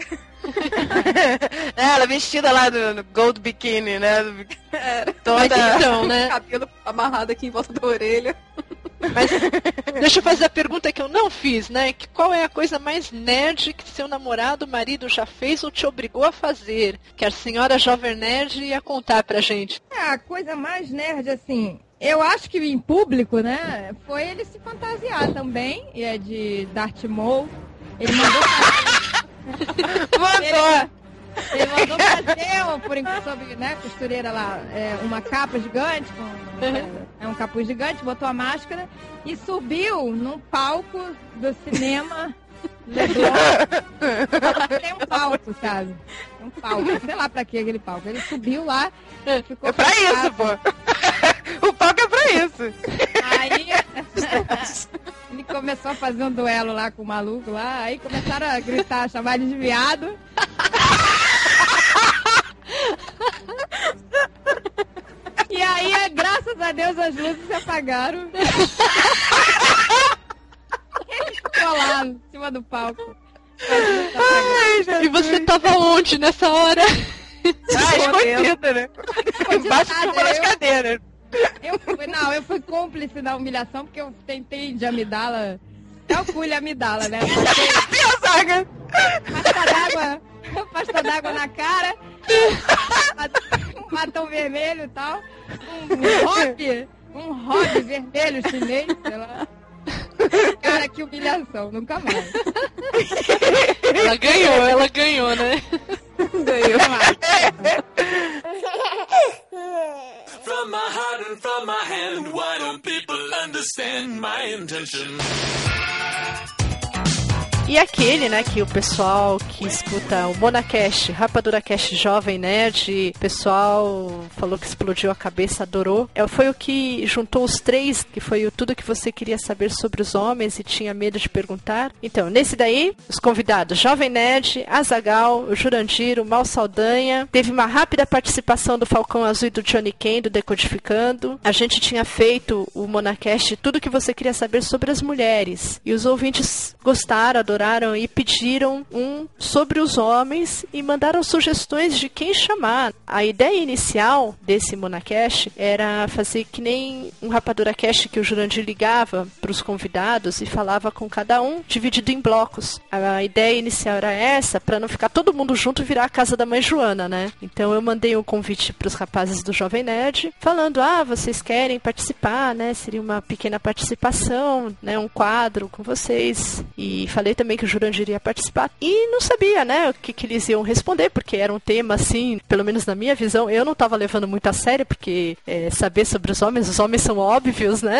É, ela vestida lá do, do Gold Bikini, né? Era. Toda... Mas então, né? Cabelo amarrado aqui em volta da orelha. Mas deixa eu fazer a pergunta que eu não fiz, né? Que qual é a coisa mais nerd que seu namorado, marido já fez ou te obrigou a fazer? Que a senhora Jovem Nerd ia contar pra gente. É, a coisa mais nerd, assim, eu acho que em público, né, foi ele se fantasiar também, e é de Darth Maul. Ele mandou fazer... Mandou! Ele, ele mandou fazer, por enquanto, sobre, né, costureira lá, é, uma capa gigante, com, é, é um capuz gigante, botou a máscara e subiu num palco do cinema Leblon. Tem um palco, sabe? Um palco, sei lá pra que aquele palco. Ele subiu lá, ficou É pra isso, pô! O palco é pra isso! Aí ele começou a fazer um duelo lá com o maluco lá, aí começaram a gritar, chamar ele de viado. E aí, graças a Deus, as luzes se apagaram. Ele ficou lá em cima do palco. Ai, e você tava onde nessa hora? Ah, escondida, né? Embaixo de uma das eu- cadeiras. Eu fui, não, eu fui cúmplice da humilhação porque eu tentei de amidala. Calcule a amidala, né? Saga! Pasta d'água, pasta d'água na cara, um batom vermelho e tal, um hobby, um hobby vermelho chinês, sei lá. Cara, que humilhação, nunca mais. Ela ganhou, ela ganhou, né? Ganhou. From my heart and from my hand, why don't people understand my intention? E aquele, né, que o pessoal que escuta o Monacast, Rapadura Cast Jovem Nerd, o pessoal falou que explodiu a cabeça, adorou. É, foi o que juntou os três, que foi o tudo que você queria saber sobre os homens e tinha medo de perguntar. Então, nesse daí, os convidados Jovem Nerd, Azaghal, o Jurandir, o Mal Saldanha. Teve uma rápida participação do Falcão Azul e do Johnny Ken, do Decodificando. A gente tinha feito o Monacast, tudo que você queria saber sobre as mulheres. E os ouvintes gostaram, adoraram e pediram um sobre os homens e mandaram sugestões de quem chamar. A ideia inicial desse Monacast era fazer que nem um Rapadura Cast que o Jurandir ligava para os convidados e falava com cada um, dividido em blocos. A ideia inicial era essa, para não ficar todo mundo junto e virar a casa da mãe Joana, né? Então eu mandei um convite para os rapazes do Jovem Nerd, falando, ah, vocês querem participar, né? Seria uma pequena participação, né? Um quadro com vocês. E falei também que o Jurandir ia participar. E não sabia, né, o que, que eles iam responder, porque era um tema, assim, pelo menos na minha visão, eu não tava levando muito a sério, porque é, saber sobre os homens, os homens são óbvios, né?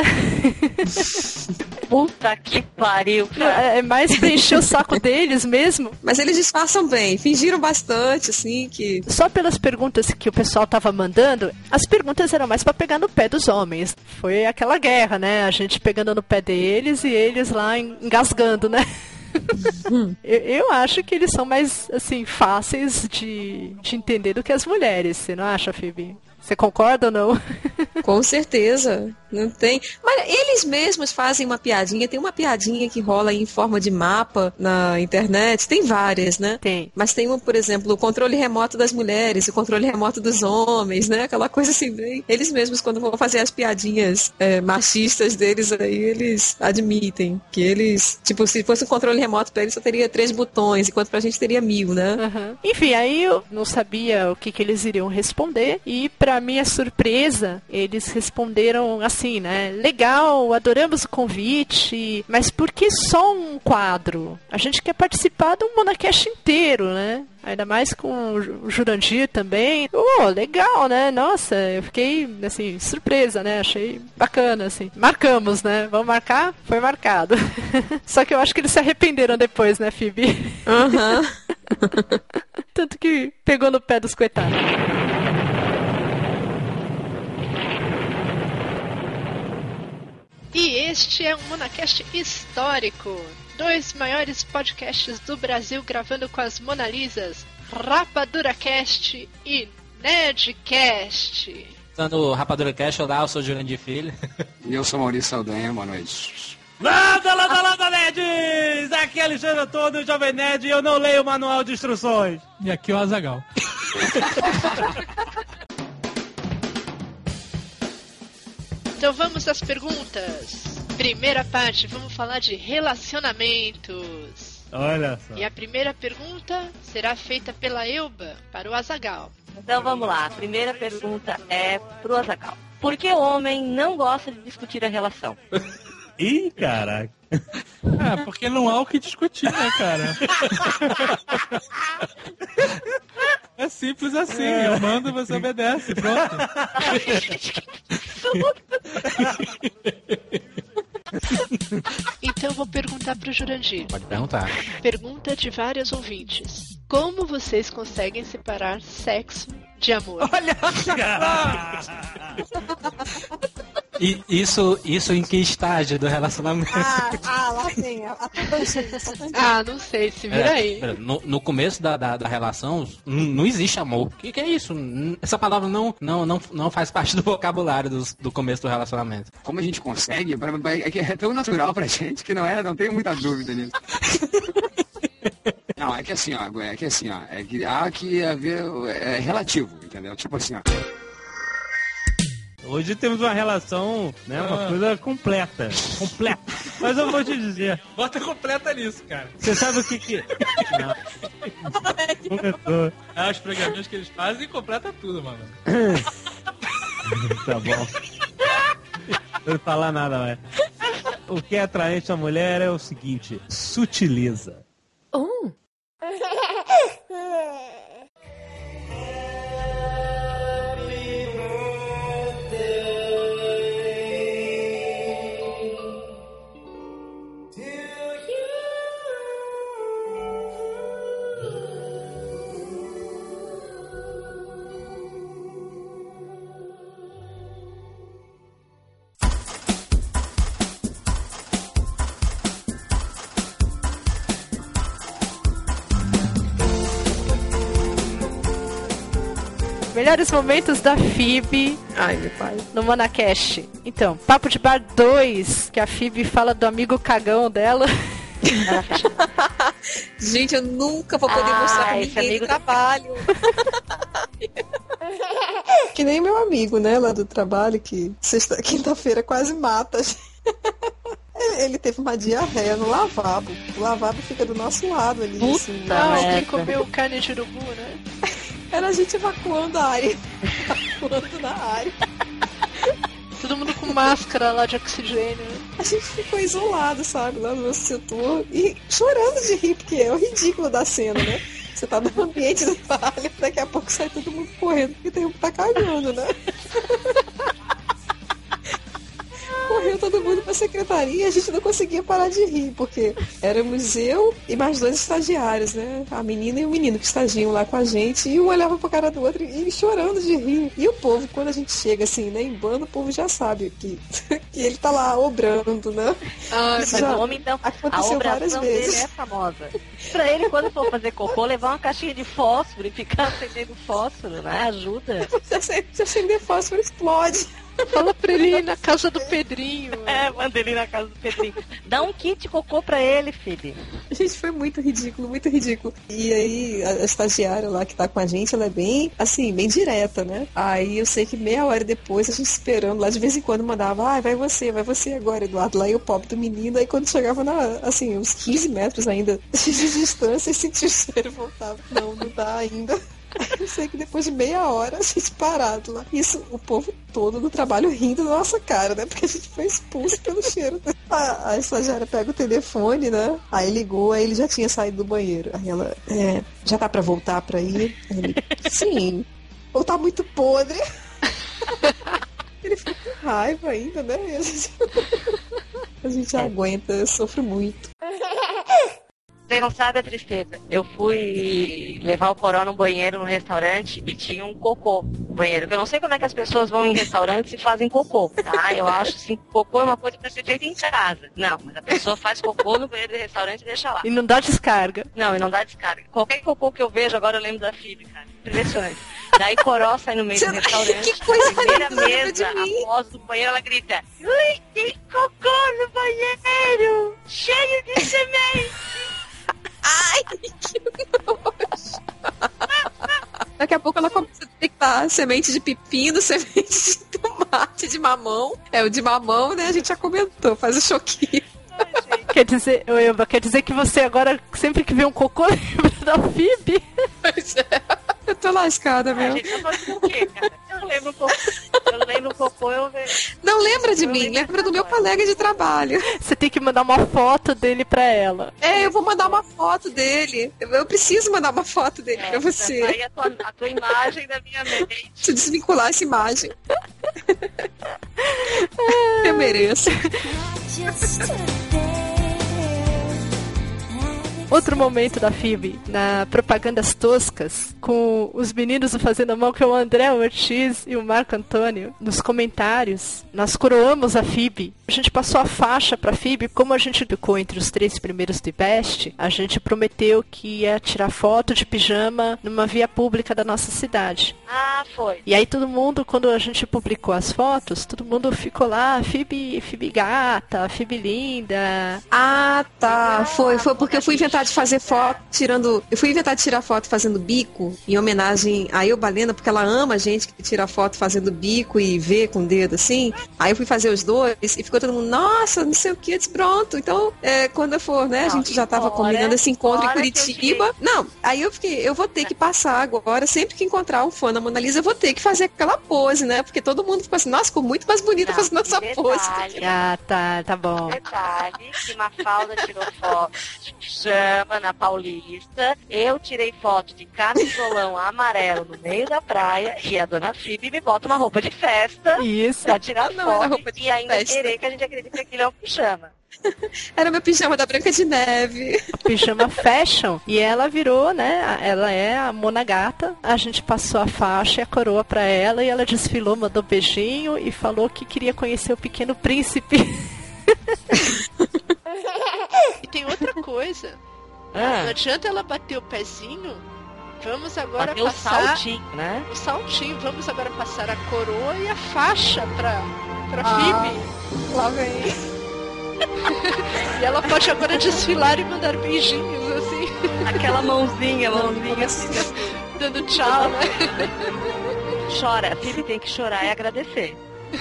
Puta que pariu, cara. É, é mais pra encher o saco deles mesmo. Mas eles disfarçam bem, fingiram bastante, assim, que... Só pelas perguntas que o pessoal tava mandando, as perguntas eram mais pra pegar no pé dos homens. Foi aquela guerra, né? A gente pegando no pé deles e eles lá engasgando, né? eu, eu acho que eles são mais, assim, fáceis de, de entender do que as mulheres. Você não acha, Phoebe? Você concorda ou não? Com certeza. Não tem. Mas eles mesmos fazem uma piadinha. Tem uma piadinha que rola aí em forma de mapa na internet. Tem várias, né? Tem. Mas tem uma, por exemplo, o controle remoto das mulheres, o controle remoto dos homens, né? Aquela coisa assim, bem... Eles mesmos, quando vão fazer as piadinhas é, machistas deles aí, eles admitem que eles... Tipo, se fosse um controle remoto pra eles, só teria três botões, enquanto pra gente teria mil, né? Uhum. Enfim, aí eu não sabia o que, que eles iriam responder. E pra minha surpresa, eles responderam assim, né? Legal, adoramos o convite, mas por que só um quadro? A gente quer participar do Monacast inteiro, né? Ainda mais com o Jurandir também. Oh, legal, né? Nossa, eu fiquei, assim, surpresa, né? Achei bacana, assim. Marcamos, né? Vamos marcar? Foi marcado. Só que eu acho que eles se arrependeram depois, né, Phoebe? Aham. Uhum. Tanto que pegou no pé dos coitados. E este é um Monacast histórico. Dois maiores podcasts do Brasil gravando com as Monalisas, RapaduraCast e Nerdcast. Usando o RapaduraCast, olá, eu sou o Jurandir Filho. E eu sou Maurício Saldanha, boa noite. Landa, landa, landa, nerds! Aqui é Alexandre Antônio, Jovem Nerd, e eu não leio o manual de instruções. E aqui é o Azaghal. Então vamos às perguntas. Primeira parte, vamos falar de relacionamentos. Olha só. E a primeira pergunta será feita pela Elba para o Azaghal. Então vamos lá, a primeira pergunta é pro Azaghal. Por que o homem não gosta de discutir a relação? Ih, caraca. Ah, porque não há o que discutir, né, cara? É simples assim, é. Eu mando e você obedece, pronto. Então eu vou perguntar pro Jurandir. Pode perguntar. Pergunta de vários ouvintes. Como vocês conseguem separar sexo de amor? Olha! E isso, isso em que estágio do relacionamento? Ah, ah lá tem. Ah, não sei, se vira É, aí. No, no começo da, da, da relação, não, não existe amor. O que, que é isso? Essa palavra não, não, não, não faz parte do vocabulário do, do começo do relacionamento. Como a gente consegue? É que é tão natural pra gente que não é, não tenho muita dúvida nisso. Não, é que assim, ó, é que assim, ó, é que há que haver, é relativo, entendeu? Tipo assim, ó. Hoje temos uma relação, né, uma ah. coisa completa, completa. Mas eu vou te dizer. Bota completa nisso, cara. Você sabe o que que... Não. Começou. É, os programinhas que eles fazem completa tudo, mano. Tá bom. Não vou falar nada, mais. O que é atraente à mulher é o seguinte, sutileza. Oh. Melhores momentos da Phoebe. Ai, meu pai. No Monacast. Então, Papo de Bar dois, que a Phoebe fala do amigo cagão dela. Gente, eu nunca vou poder ah, mostrar pra esse ninguém amigo do trabalho. Que nem meu amigo, né, lá do trabalho, que sexta, quinta-feira quase mata. Ele teve uma diarreia no lavabo. O lavabo fica do nosso lado ali. Puta, assim, não, quem comeu carne de urubu, né? Era a gente evacuando a área. Evacuando na área. Todo mundo com máscara lá de oxigênio. A gente ficou isolado, sabe, lá no nosso setor. E chorando de rir, porque é o ridículo da cena, né? Você tá no ambiente do trabalho, daqui a pouco sai todo mundo correndo, porque tem um que tá cagando, né? Correndo todo mundo pra secretaria e a gente não conseguia parar de rir, porque éramos eu e mais dois estagiários, né? A menina e o menino que estagiam lá com a gente, e um olhava pra cara do outro e chorando de rir. E o povo, quando a gente chega assim, né, em bando, o povo já sabe que, que ele tá lá obrando, né? Ah, mas já o homem, então, a aconteceu várias obração dele vezes. é famosa. Pra ele, quando for fazer cocô, levar uma caixinha de fósforo e ficar acendendo fósforo, né? Ajuda. Se acender fósforo, explode. Fala pra ele ir na casa do Pedrinho. É, manda ele ir na casa do Pedrinho. Dá um kit cocô pra ele, filho. Gente, foi muito ridículo, muito ridículo. E aí, a, a estagiária lá que tá com a gente, ela é bem, assim, bem direta, né? Aí eu sei que meia hora depois, a gente esperando lá, de vez em quando mandava, ah, vai você, vai você agora, Eduardo. Lá e o pobre do menino, aí quando chegava, na, assim, uns quinze metros ainda de distância, e sentia o cheiro e voltava. Não, não dá ainda. Eu sei que depois de meia hora a gente parado lá. Isso, o povo todo no trabalho rindo da nossa cara, né? Porque a gente foi expulso pelo cheiro. A, a estagiária pega o telefone, né? Aí ligou, aí ele já tinha saído do banheiro. Aí ela, é, já tá pra voltar pra ir? Aí ele, sim. Ou tá muito podre. Ele ficou com raiva ainda, né? E a gente, a gente aguenta, eu sofro muito. Você não sabe a tristeza. Eu fui levar o Coró no banheiro no restaurante e tinha um cocô no banheiro. Eu não sei como é que as pessoas vão em restaurantes e fazem cocô, tá? Eu acho assim, cocô é uma coisa pra ser feita em casa. Não, mas a pessoa faz cocô no banheiro do restaurante e deixa lá. E não dá descarga. Não, e não dá descarga. Qualquer cocô que eu vejo, agora eu lembro da Phoebe, cara. Impressionante. Daí Coró sai no meio do restaurante. Que coisa na primeira linda, mesa, após do banheiro, ela grita: ui, tem cocô no banheiro! Cheio de semente! Ai, que nojo. Daqui a pouco ela começa a detectar semente de pepino, semente de tomate, de mamão. É, o de mamão, né, a gente já comentou, faz o choquinho. Quer dizer, ô Elba, quer dizer que você agora, sempre que vê um cocô, lembra da Phoebe? Pois é. Eu tô lascada mesmo. Gente, eu tô dizendo o quê, cara? Eu lembro um pouco. Eu lembro um pouco, eu vejo. Não lembra de mim, lembra do meu colega de trabalho. Você tem que mandar uma foto dele pra ela. É, eu vou mandar uma foto dele. Eu, eu preciso mandar uma foto dele É, pra você. Aí a tua, a tua imagem da minha mente. Se desvincular essa imagem. Eu mereço. Outro momento da Phoebe, na Propagandas Toscas, com os meninos do Fazendo a Mão, que é o André Ortiz e o Marco Antônio, nos comentários, nós coroamos a Phoebe. A gente passou a faixa pra Phoebe, como a gente ficou entre os três primeiros do Best, a gente prometeu que ia tirar foto de pijama numa via pública da nossa cidade. Ah, foi. E aí todo mundo, quando a gente publicou as fotos, todo mundo ficou lá, Phoebe, Phoebe gata, Phoebe linda. Ah, tá. Foi, foi porque eu fui inventar de fazer foto tirando. Eu fui inventar de tirar foto fazendo bico, em homenagem a Eu Balena, porque ela ama a gente que tira foto fazendo bico e vê com o dedo assim. Aí eu fui fazer os dois e ficou todo mundo, nossa, não sei o que, eu disse, pronto. Então, é, quando eu for, né, a gente já tava combinando esse encontro em Curitiba. Não, aí eu fiquei, eu vou ter que passar agora, sempre que encontrar um fã na Mona Lisa, eu vou ter que fazer aquela pose, né? Porque todo mundo ficou assim, nossa, ficou muito mais bonita Não, fazendo essa detalhe, pose. Ah, tá, tá bom. Detalhe, que Mafalda tirou foto de pijama na Paulista, eu tirei foto de camisolão amarelo no meio da praia e a dona Phoebe me bota uma roupa de festa Isso. pra tirar Não, foto era roupa de e ainda festa. querer que a gente acredite que aquilo é um pijama. Era meu pijama da Branca de Neve. Pijama fashion. E ela virou, né? Ela é a Mona Gata. A gente passou a faixa e a coroa pra ela e ela desfilou, mandou beijinho e falou que queria conhecer o Pequeno Príncipe. E tem outra coisa. Ah. Não adianta ela bater o pezinho. Vamos agora Bateu passar o saltinho, né? o saltinho. Vamos agora passar a coroa e a faixa pra, pra Ah. Phoebe. Lá vem. E ela pode agora desfilar e mandar beijinhos, assim. Aquela mãozinha, mãozinha assim, dando tchau, né? Chora, a Phoebe tem que chorar e agradecer.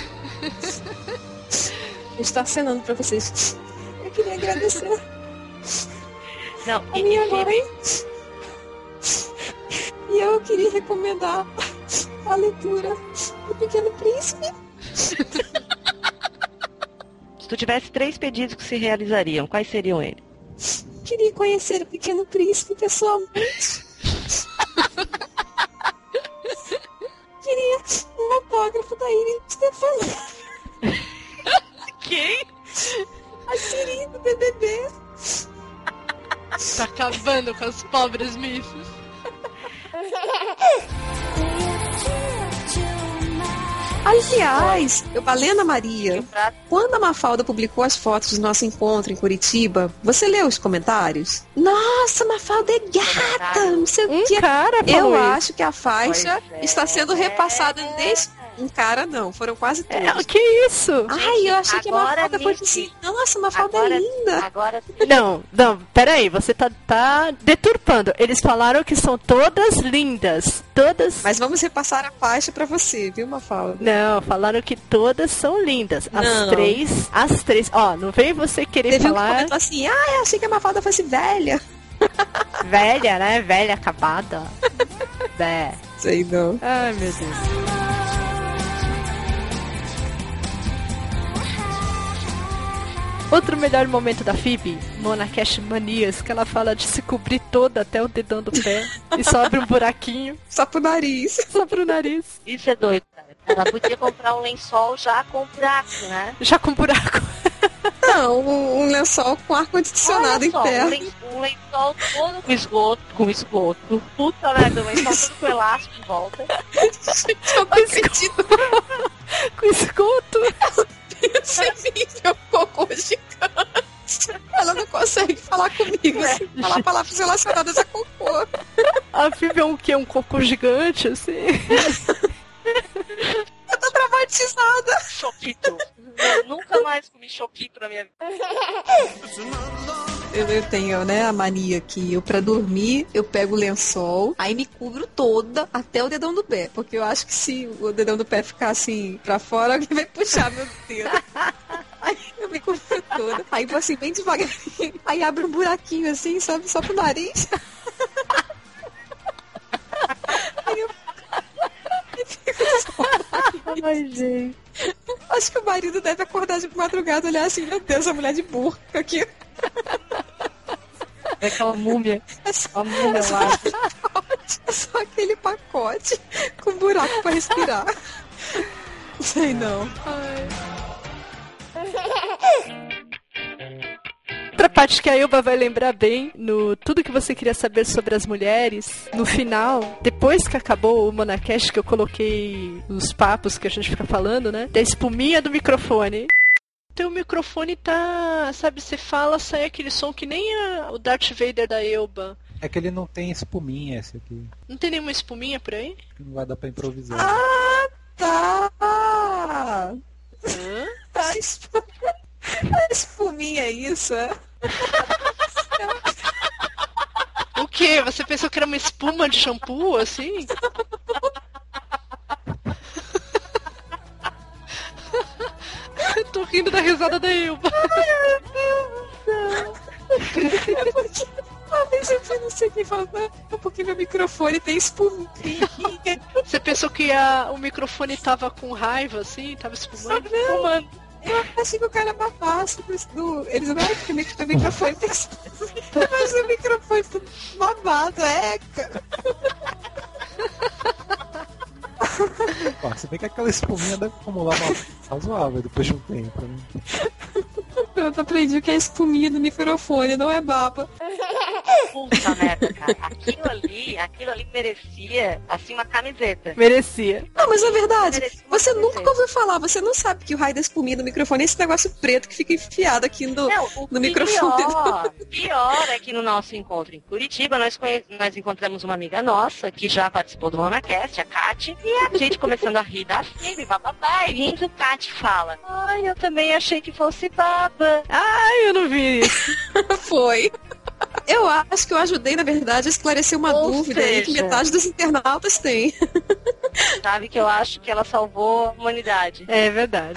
Eu estou acenando pra vocês. Eu queria agradecer Não, a e, minha e Phoebe, mãe. E eu queria recomendar a leitura do Pequeno Príncipe. se tu tivesse três pedidos que se realizariam, quais seriam eles? Queria conhecer o Pequeno Príncipe pessoalmente. Queria um autógrafo da Iris Stefani. Quem? acabando com as pobres missas. Aliás, eu Valena Maria, quando a Mafalda publicou as fotos do nosso encontro em Curitiba, você leu os comentários? Nossa, Mafalda é gata! Não sei o que. Eu acho que a faixa está sendo repassada nesse. Um cara não, foram quase todos. É, que isso? Ai, eu achei que a Mafalda foi assim. Nossa, Mafalda é linda. Agora... Não, não, peraí, você tá, tá deturpando. Eles falaram que são todas lindas. Todas. Mas vamos repassar a faixa pra você, viu, Mafalda? Não, falaram que todas são lindas. As Não. três, as três. Ó, não vem você querer Teve falar. Um que comentou assim, ah, eu achei que a Mafalda fosse velha. Velha, né? Velha acabada. Bé. Sei não. Ai, meu Deus. Outro melhor momento da Phoebe, Mona Cash Manias, que ela fala de se cobrir toda até o dedão do pé e só abre um buraquinho. Só pro nariz. Só pro nariz. Isso é doido, cara. Ela podia comprar um lençol já com buraco, né? Já com buraco. Não, um, um lençol com ar-condicionado em pé. Um, len, um lençol todo com esgoto, com esgoto. Puta merda, um lençol todo com elástico em volta. Gente, eu não acredito. Com esgoto. Você vive um cocô gigante. Ela não consegue falar comigo assim, falar palavras relacionadas a cocô. A Phoebe é um quê? Um cocô gigante, assim? Eu tô traumatizada. Choquito. Eu nunca mais comi choquito na minha vida. Eu, eu tenho, né, a mania que eu, pra dormir, eu pego o lençol, aí me cubro toda até o dedão do pé. Porque eu acho que se o dedão do pé ficar assim pra fora, alguém vai puxar meu dedo. Aí eu me cubro toda. Aí vou assim, bem devagarinho. Aí abre um buraquinho assim, sabe, só pro nariz. Aí eu Ai, gente. Acho que o marido deve acordar de madrugada e olhar assim, meu Deus, a mulher de burca aqui. É aquela múmia. É só, a múmia é lá. É só aquele pacote com buraco pra respirar. Sei não. Outra parte que a Elba vai lembrar bem, no tudo que você queria saber sobre as mulheres, no final, depois que acabou o Monacast, que eu coloquei os papos que a gente fica falando, né? Da espuminha do microfone. Teu microfone tá, sabe, você fala, sai aquele som que nem a, o Darth Vader da Elba. É que ele não tem espuminha esse aqui. Não tem nenhuma espuminha por aí? Não vai dar pra improvisar. Ah, tá! Hã? A espuminha, a espuminha é isso, é? O quê? Você pensou que era uma espuma de shampoo, assim? Eu tô rindo da risada da Elba. Ai, meu Deus do céu. Uma vez eu fui não sei quem falando, porque meu microfone tem espuminha. Você pensou que a, o microfone tava com raiva, assim? Tava espumando? Não. Espumando. Eu achei que o cara babasse do... Eles não é que o microfone tem espuminha. Mas o microfone tá babado, é, cara. Ó, você vê que aquela espuminha deve acumular uma razoável depois de um tempo, né? Eu aprendi que é espuminha do microfone, não é baba. Puta merda, cara. Aquilo ali, aquilo ali merecia, assim, uma camiseta. Merecia. Não, mas é verdade. Merecia uma Você camiseta. nunca ouviu falar, você não sabe que o raio da espuminha do microfone é esse negócio preto que fica enfiado aqui no, Não, o no microfone. Pior, pior é que no nosso encontro em Curitiba, nós, conhe... nós encontramos uma amiga nossa que já participou do Monacast, a Kati, e a gente começando a rir da Phoebe, bababá, e rindo, Kati fala: ai, eu também achei que fosse baba. Ai, eu não vi isso. Foi. Eu acho que eu ajudei, na verdade, a esclarecer uma Ou dúvida aí que seja- metade dos internautas tem. Sabe que eu acho que ela salvou a humanidade. É verdade.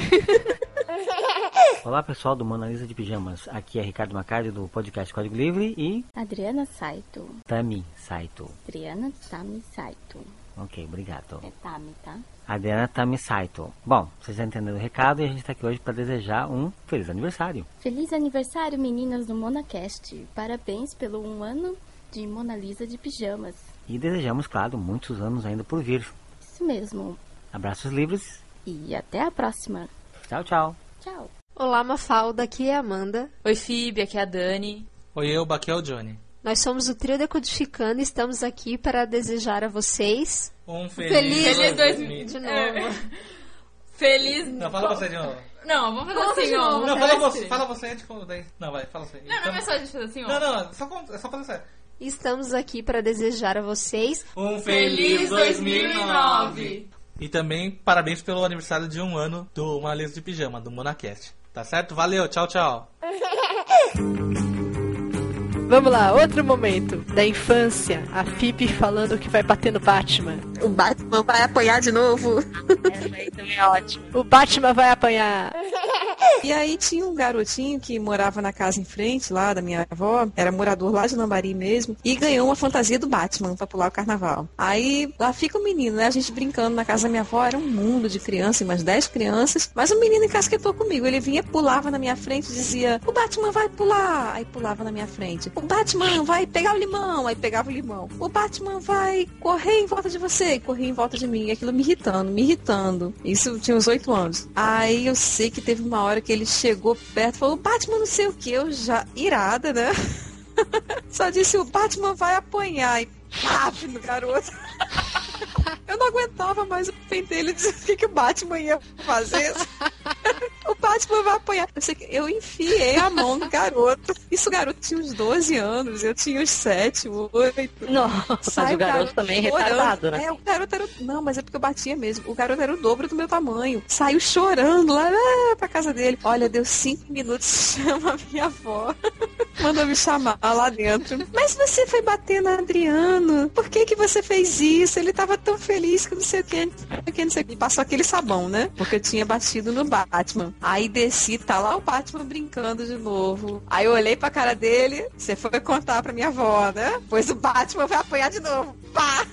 Olá pessoal do Mona Lisa de Pijamas, aqui é Ricardo Macardi do podcast Código Livre e Adriana Saito. Tami Saito. Adriana Tami Saito. Ok, obrigado. É Tami, tá? Adriana Tami Saito. Bom, vocês já entenderam o recado e a gente está aqui hoje para desejar um feliz aniversário. Feliz aniversário, meninas do MonaCast. Parabéns pelo um ano de Mona Lisa de Pijamas. E desejamos, claro, muitos anos ainda por vir. Isso mesmo. Abraços livres. E até a próxima. Tchau, tchau. Tchau. Olá, Mafalda, aqui é a Amanda. Oi, Phoebe, aqui é a Dani. Oi, eu, aqui é o Johnny. Nós somos o Trio Decodificando e estamos aqui para desejar a vocês um feliz, feliz dois mil de novo. É. Feliz. Não, fala você de novo. Não, vamos fazer Vamos assim, de ó. novo. Não, fala você, fala você antes de daí. Não, vai, fala você. Não, não é só a gente fazer assim, ó. Não, não, só, é só fazer sério. Estamos aqui para desejar a vocês um feliz dois mil e nove. E também parabéns pelo aniversário de um ano do Monalisa de Pijama, do Monacast. Tá certo? Valeu, tchau, tchau. Vamos lá, outro momento da infância. A Phoebe falando que vai bater no Batman. O Batman vai apanhar de novo. Essa aí também é ótimo. O Batman vai apanhar. E aí tinha um garotinho que morava na casa em frente lá da minha avó, era morador lá de Lambari mesmo, e ganhou uma fantasia do Batman pra pular o carnaval. Aí lá fica o menino, né? A gente brincando na casa da minha avó, era um mundo de crianças, umas dez crianças, mas o menino encasquetou comigo. Ele vinha, pulava na minha frente e dizia: o Batman vai pular! Aí pulava na minha frente. O Batman vai pegar o limão! Aí pegava o limão. O Batman vai correr em volta de você! E corria em volta de mim. E aquilo me irritando, me irritando. Isso eu tinha uns oito anos. Aí eu sei que teve uma hora que ele chegou perto e falou: Batman não sei o que, eu já irada, né? Só disse: o Batman vai apanhar. E pá, no garoto. Eu não aguentava mais o peito dele dizer o que, que o Batman ia fazer. O Batman vai apanhar. Eu, sei que eu enfiei a mão no garoto. Isso o garoto tinha uns doze anos, eu tinha uns sete, oito. Nossa, Sai, o garoto também chorando. retardado, né? É, o garoto era... Não, mas é porque eu batia mesmo. O garoto era o dobro do meu tamanho. Saiu chorando lá, lá pra casa dele. Olha, deu cinco minutos, chama a minha avó. Mandou me chamar lá dentro. Mas você foi bater no Adriano? Por que que você fez isso? Ele tava tão feliz que não sei o que, não sei o que, não sei o que. Passou aquele sabão, né? Porque eu tinha batido no Batman. Aí desci, tá lá o Batman brincando de novo. Aí eu olhei pra cara dele, você foi contar pra minha avó, né? Pois o Batman vai apanhar de novo. Pá!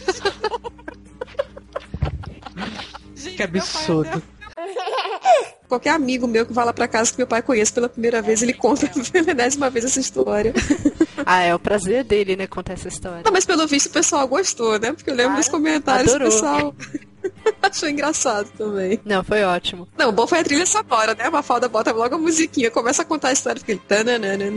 Gente, que absurdo. Qualquer amigo meu que vá lá pra casa que meu pai conhece pela primeira vez, ele conta pela enésima vez essa história. Ah, é o prazer dele, né, contar essa história. Não, mas pelo visto o pessoal gostou, né? Porque eu lembro ah, dos comentários do pessoal. Achou engraçado também. Não, foi ótimo. Não, bom foi a trilha sonora, né? A Mafalda bota logo a musiquinha, começa a contar a história, fica ele...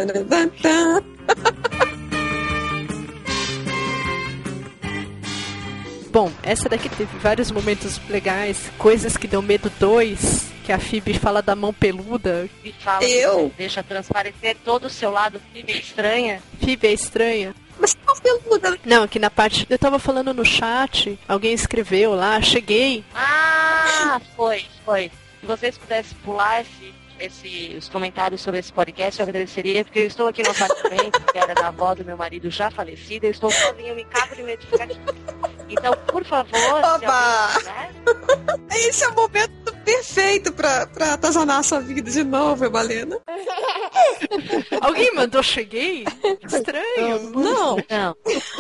Bom, essa daqui teve vários momentos legais, coisas que deu medo dois, que a Phoebe fala da mão peluda. E fala eu? Que deixa transparecer todo o seu lado. Phoebe é estranha. Phoebe é estranha. Mas que mão peluda? Não, aqui na parte... Eu tava falando no chat, alguém escreveu lá, cheguei. Ah, foi, foi. Se vocês pudessem pular esse... Esse, os comentários sobre esse podcast, eu agradeceria, porque eu estou aqui no apartamento, que era da avó do meu marido já falecido, eu estou sozinho, eu me cago de medo de ficar aqui. Então, por favor... Oba! Se alguém, né? Esse é o momento perfeito pra, pra atazanar a sua vida de novo, Balena. Alguém mandou cheguei? Estranho. Não. Não.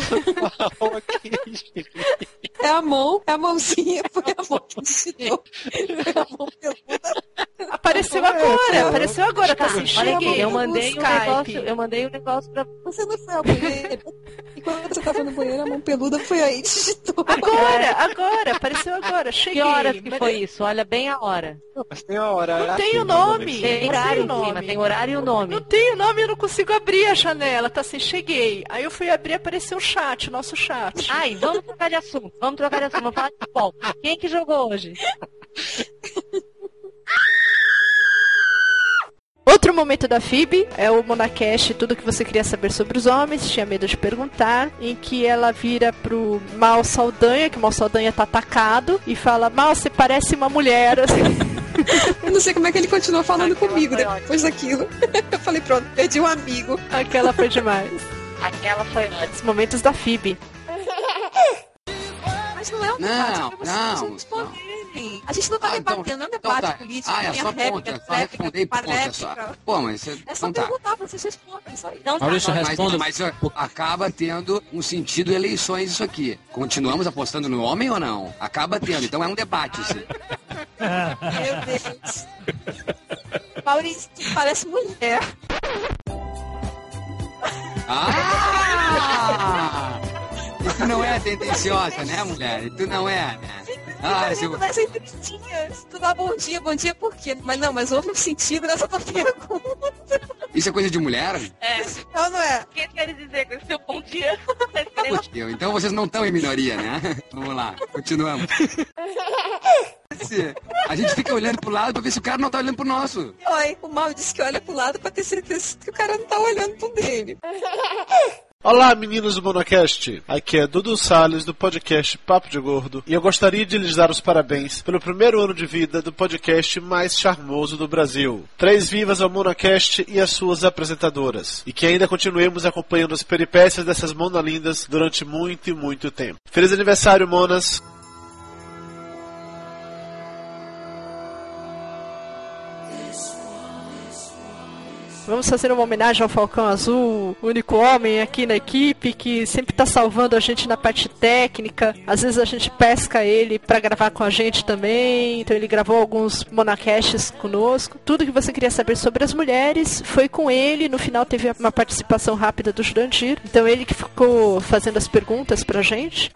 É a mão, é a mãozinha, foi a mão que digitou. Foi a mão peluda. Apareceu agora, apareceu agora, tá assim, cheguei. Eu mandei um negócio, eu mandei um negócio pra... Você não foi ao banheiro? E quando você tava no banheiro, a mão peluda foi aí, digitou. Agora, agora, apareceu agora, cheguei. Que hora que foi isso? Olha bem a hora. Não, mas tem a hora. Não tem o nome. Tem horário em cima, tem horário e o nome. Não tem o nome, eu não consigo abrir a janela, tá assim, cheguei. Aí eu fui abrir e apareceu o chat, o nosso chat. Ai, vamos trocar de assunto, vamos trocar de assunto, vamos falar de futebol. Quem que jogou hoje? Outro momento da Phoebe é o Monacast, tudo que você queria saber sobre os homens, tinha medo de perguntar, em que ela vira pro Mal Saldanha, que o Mal Saldanha tá atacado, e fala: Mal, você parece uma mulher. Eu não sei como é que ele continuou falando Aquela comigo depois daquilo. Eu falei, pronto, perdi um amigo. Aquela foi demais. Aquela foi ótima. Os momentos da Phoebe. Mas não é um não, debate, não, não. A gente não tá ah, debatendo, então, não é um então debate tá. político. Ah, é só ponta, é só responder ponta só. Pô, mas você... É só então perguntar, tá. vocês respondem, só isso. Não, Maurício, mas, responda. Mas, mas acaba tendo um sentido eleições isso aqui. Continuamos apostando no homem ou não? Acaba tendo, então é um debate isso. Meu Deus. Maurício, parece mulher. Ah! E tu não é tendenciosa, né, mulher? E tu não é, né? Ah, eu... nas entrevistinhas. Tu dá bom dia, bom dia por quê? Mas não, mas houve um sentido nessa tua pergunta. Isso é coisa de mulher? É. Não, não é. O que quer dizer com esse seu bom dia? Putz, então vocês não estão em minoria, né? Vamos lá, continuamos. A gente fica olhando pro lado pra ver se o cara não tá olhando pro nosso. Oi, o Mal disse que olha pro lado pra ter certeza que o cara não tá olhando pro dele. Olá, meninos do Monocast. Aqui é Dudu Salles, do podcast Papo de Gordo, e eu gostaria de lhes dar os parabéns pelo primeiro ano de vida do podcast mais charmoso do Brasil. Três vivas ao Monocast e as suas apresentadoras, e que ainda continuemos acompanhando as peripécias dessas monalindas durante muito e muito tempo. Feliz aniversário, monas! Vamos fazer uma homenagem ao Falcão Azul, o único homem aqui na equipe que sempre tá salvando a gente na parte técnica. Às vezes a gente pesca ele pra gravar com a gente também. Então ele gravou alguns monacasts conosco. Tudo que você queria saber sobre as mulheres foi com ele. No final teve uma participação rápida do Jurandir. Então ele que ficou fazendo as perguntas pra gente.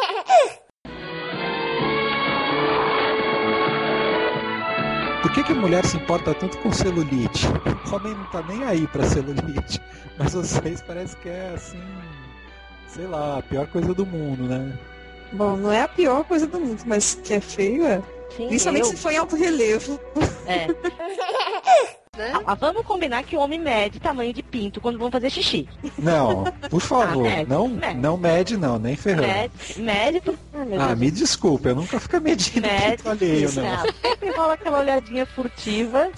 Por que, que a mulher se importa tanto com celulite? O homem não tá nem aí pra celulite. Mas vocês parece que é assim, sei lá, a pior coisa do mundo, né? Bom, não é a pior coisa do mundo, mas que é feio, é. Sim, principalmente eu. se for em alto relevo. É. Né? Ah, vamos combinar que o homem mede tamanho de pinto quando vão fazer xixi. Não, por favor, Ah, mede, não, mede. não mede não, nem ferrando. Mede, mede pro... ah, meu Ah, Deus. me desculpa, eu nunca fico medindo Mede, pinto alheio, não. não. Sempre rola aquela olhadinha furtiva.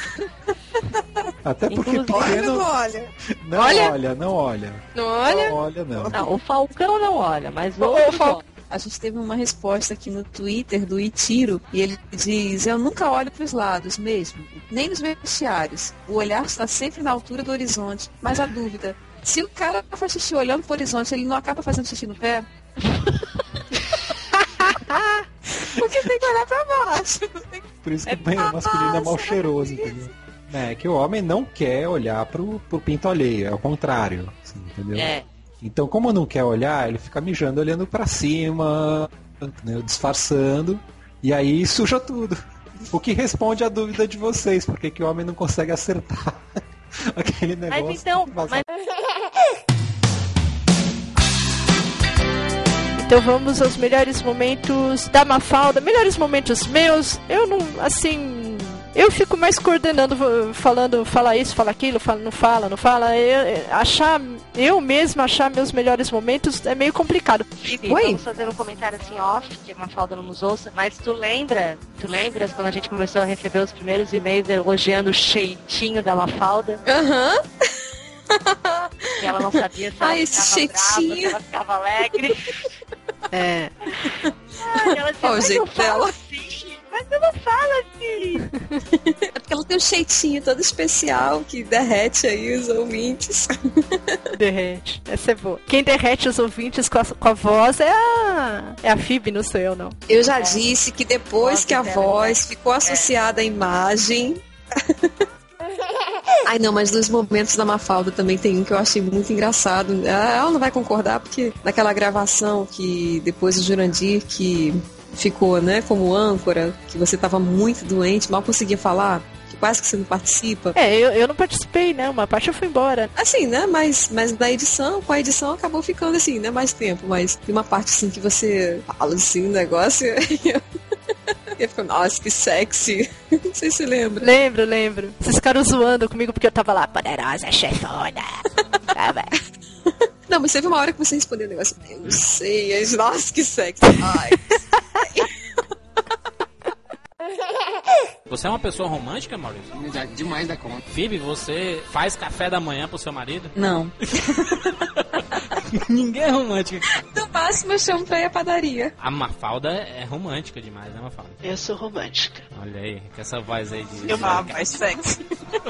Até porque Inclusive, pequeno... não olha. Não Olha? olha, não olha. Não olha? Não olha, não. Não, o Falcão não olha, mas o Ô, outro Fal- olha. A gente teve uma resposta aqui no Twitter do Itiro e ele diz: eu nunca olho para os lados mesmo, nem nos vestiários. O olhar está sempre na altura do horizonte. Mas a dúvida, se o cara faz xixi olhando para o horizonte, ele não acaba fazendo xixi no pé? Porque tem que olhar para baixo. Por isso que o banheiro masculino é mal cheiroso, entendeu? É que o homem não quer olhar pro, pro pinto alheio, é o contrário, assim, entendeu? É. Então, como não quer olhar, ele fica mijando olhando pra cima, né, disfarçando, e aí suja tudo. O que responde à dúvida de vocês, porque que o homem não consegue acertar aquele negócio. Mas então... Mas... Então vamos aos melhores momentos da Mafalda, melhores momentos meus. Eu não, assim... Eu fico mais coordenando, falando, fala isso, fala aquilo, fala, não fala, não fala. Eu, achar, eu mesma achar meus melhores momentos é meio complicado. Oi? Vamos fazer um comentário assim off, que a Mafalda não nos ouça, mas tu lembra, tu lembras quando a gente começou a receber os primeiros e-mails elogiando o jeitinho da Mafalda? Aham. Que ela não sabia se ela Ai, esse ficava brava, jeitinho. se ela ficava alegre. É. Ai, ela dizia, Ó, o mas jeito eu falo dela. assim, mas eu não falo assim. É porque ela tem um jeitinho todo especial que derrete aí os ouvintes. Derrete. Essa é boa. Quem derrete os ouvintes com a, com a voz é a, é a Phoebe, não sou eu, não. Eu já disse que depois que a voz ficou associada à imagem... Ai não, mas nos momentos da Mafalda também tem um que eu achei muito engraçado. Ela não vai concordar porque naquela gravação que depois o Jurandir que ficou, né, como âncora, que você tava muito doente, mal conseguia falar, que quase que você não participa. É, eu, eu não participei, né? Uma parte eu fui embora. Assim, né? Mas, mas da edição, com a edição acabou ficando assim, né? Mais tempo, mas tem uma parte assim que você fala assim, um negócio. E eu fico, nossa, que sexy. Não sei se lembra. Lembro, lembro. Vocês ficaram zoando comigo porque eu tava lá, poderosa chefona. Tava. Não, mas teve uma hora que você respondeu o negócio. Eu não sei. Aí, nossa, que sexy. Ai. Você é uma pessoa romântica, Maurício? Demais da conta. Phoebe, você faz café da manhã pro seu marido? Não. Ninguém é romântico. No máximo eu chamo pra ir à padaria. A Mafalda é romântica demais, né, Mafalda? Eu sou romântica. Olha aí, com essa voz aí de... Eu falo mais sexy.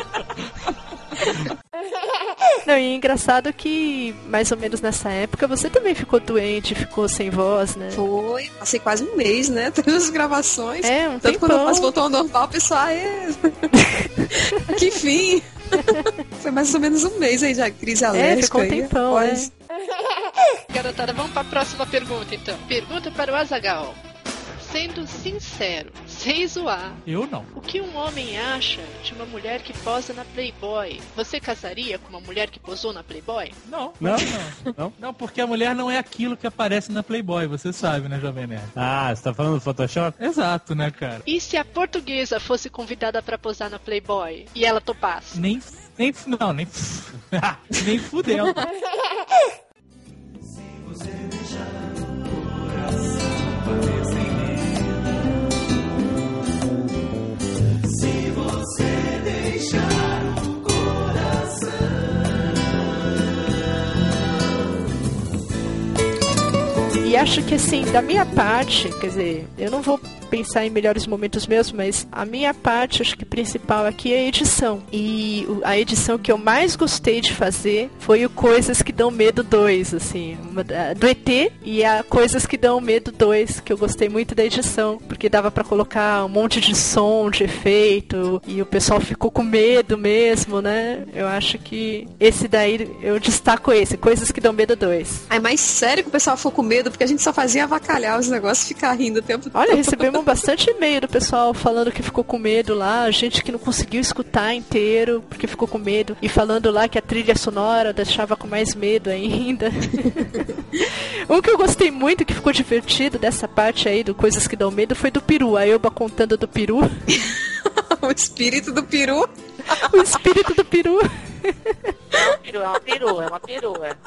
Não, e é engraçado que mais ou menos nessa época você também ficou doente, ficou sem voz, né? Foi. Passei quase um mês, né? Todas as gravações. É, um Tanto quando eu tempão. passo voltou ao normal, o pessoal, é... que fim. Foi mais ou menos um mês aí de crise alérgica. É, ficou um tempão, aí, é. Garotada, vamos para a próxima pergunta, então. Pergunta para o Azaghal. Sendo sincero, Sem zoar. Eu não. O que um homem acha de uma mulher que posa na Playboy? Você casaria com uma mulher que posou na Playboy? Não. Não, não. Não, não, porque a mulher não é aquilo que aparece na Playboy, você sabe, né, Jovem Nerd? Ah, você tá falando do Photoshop? Exato, né, cara? E se a portuguesa fosse convidada pra posar na Playboy e ela topasse? Nem, nem, não, nem, nem fudeu. Se você deixar o coração bater sem medo, se você deixar o coração. E acho que assim, da minha parte, quer dizer, eu não vou pensar em melhores momentos meus, mas a minha parte, acho que principal aqui é a edição. E a edição que eu mais gostei de fazer foi o Coisas que Dão Medo dois, assim, do E T e a Coisas que Dão Medo dois, que eu gostei muito da edição, porque dava pra colocar um monte de som, de efeito, e o pessoal ficou com medo mesmo, né? Eu acho que esse daí, eu destaco esse, Coisas que Dão Medo dois. É mais sério que o pessoal ficou com medo, porque a gente só fazia avacalhar os negócios e ficar rindo o tempo todo. Olha, recebemos bastante e-mail do pessoal falando que ficou com medo lá, gente que não conseguiu escutar inteiro porque ficou com medo, e falando lá que a trilha sonora deixava com mais medo ainda. Um que eu gostei muito, que ficou divertido dessa parte aí do Coisas que Dão Medo, foi do peru, a Elba contando do peru. O espírito do peru. O espírito do peru. É uma perua, é uma perua.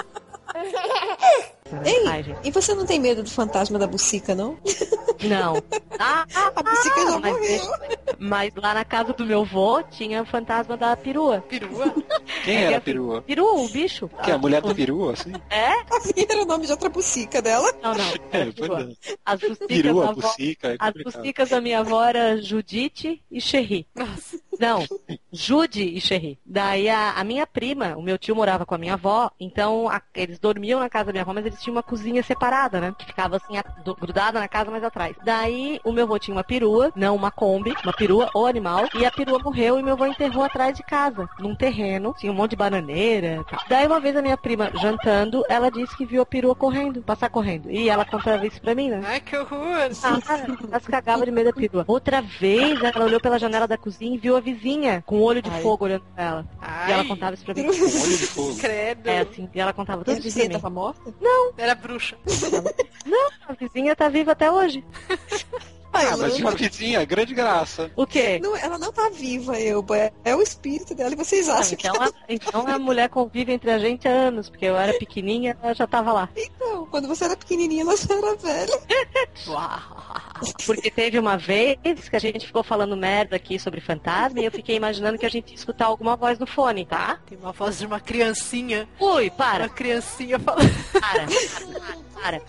Ei, Ai, gente. e você não tem medo do fantasma da Bucica, não? Não. Ah, a Bucica já mas, morreu. deixa- mas lá na casa do meu vô tinha o fantasma da perua. Perua? Quem É, era a assim, perua? Perua, o bicho. Que é a mulher da perua, assim? É? A minha era o nome de outra Bucica dela. Não, não. É, pois é. As bucicas Perua, da avó, bucica, é as complicado. bucicas da minha avó era Judite e Xerri. Não, Jude e Xerri. Daí a, a minha prima, o meu tio morava com a minha avó, então a- eles dormiam na casa da minha avó, mas eles tinham uma cozinha separada, né? Que ficava assim, a- do- grudada na casa mais atrás. Daí o meu avô tinha uma perua, não uma Kombi, uma perua ou animal, e a perua morreu e meu avô enterrou atrás de casa, num terreno, tinha um monte de bananeira e tal. Daí uma vez a minha prima jantando, ela disse que viu a perua correndo, passar correndo. E ela contava isso pra mim, né? Ai, que horror! Ah, ela se cagava de medo da perua. Outra vez, ela olhou pela janela da cozinha e viu a vizinha com um olho de Ai. fogo olhando pra ela. Ai. E ela contava isso pra mim. Olho de fogo. Credo. É assim, e ela contava tudo A isso pra vizinha mim. tava morta? Não, Era bruxa. não, a vizinha tá viva até hoje. Ah, mas uma vizinha, grande graça. O quê? Não, ela não tá viva, Elba. É, é o espírito dela e vocês Ah, acham que então, ela... a, então a mulher convive entre a gente há anos, porque eu era pequenininha, ela já tava lá. Então, quando você era pequenininha, ela já era velha. Porque teve uma vez que a gente ficou falando merda aqui sobre fantasma e eu fiquei imaginando que a gente ia escutar alguma voz no fone, tá? Tem uma voz de uma criancinha. Ui, para, Uma criancinha falando. para, para, para.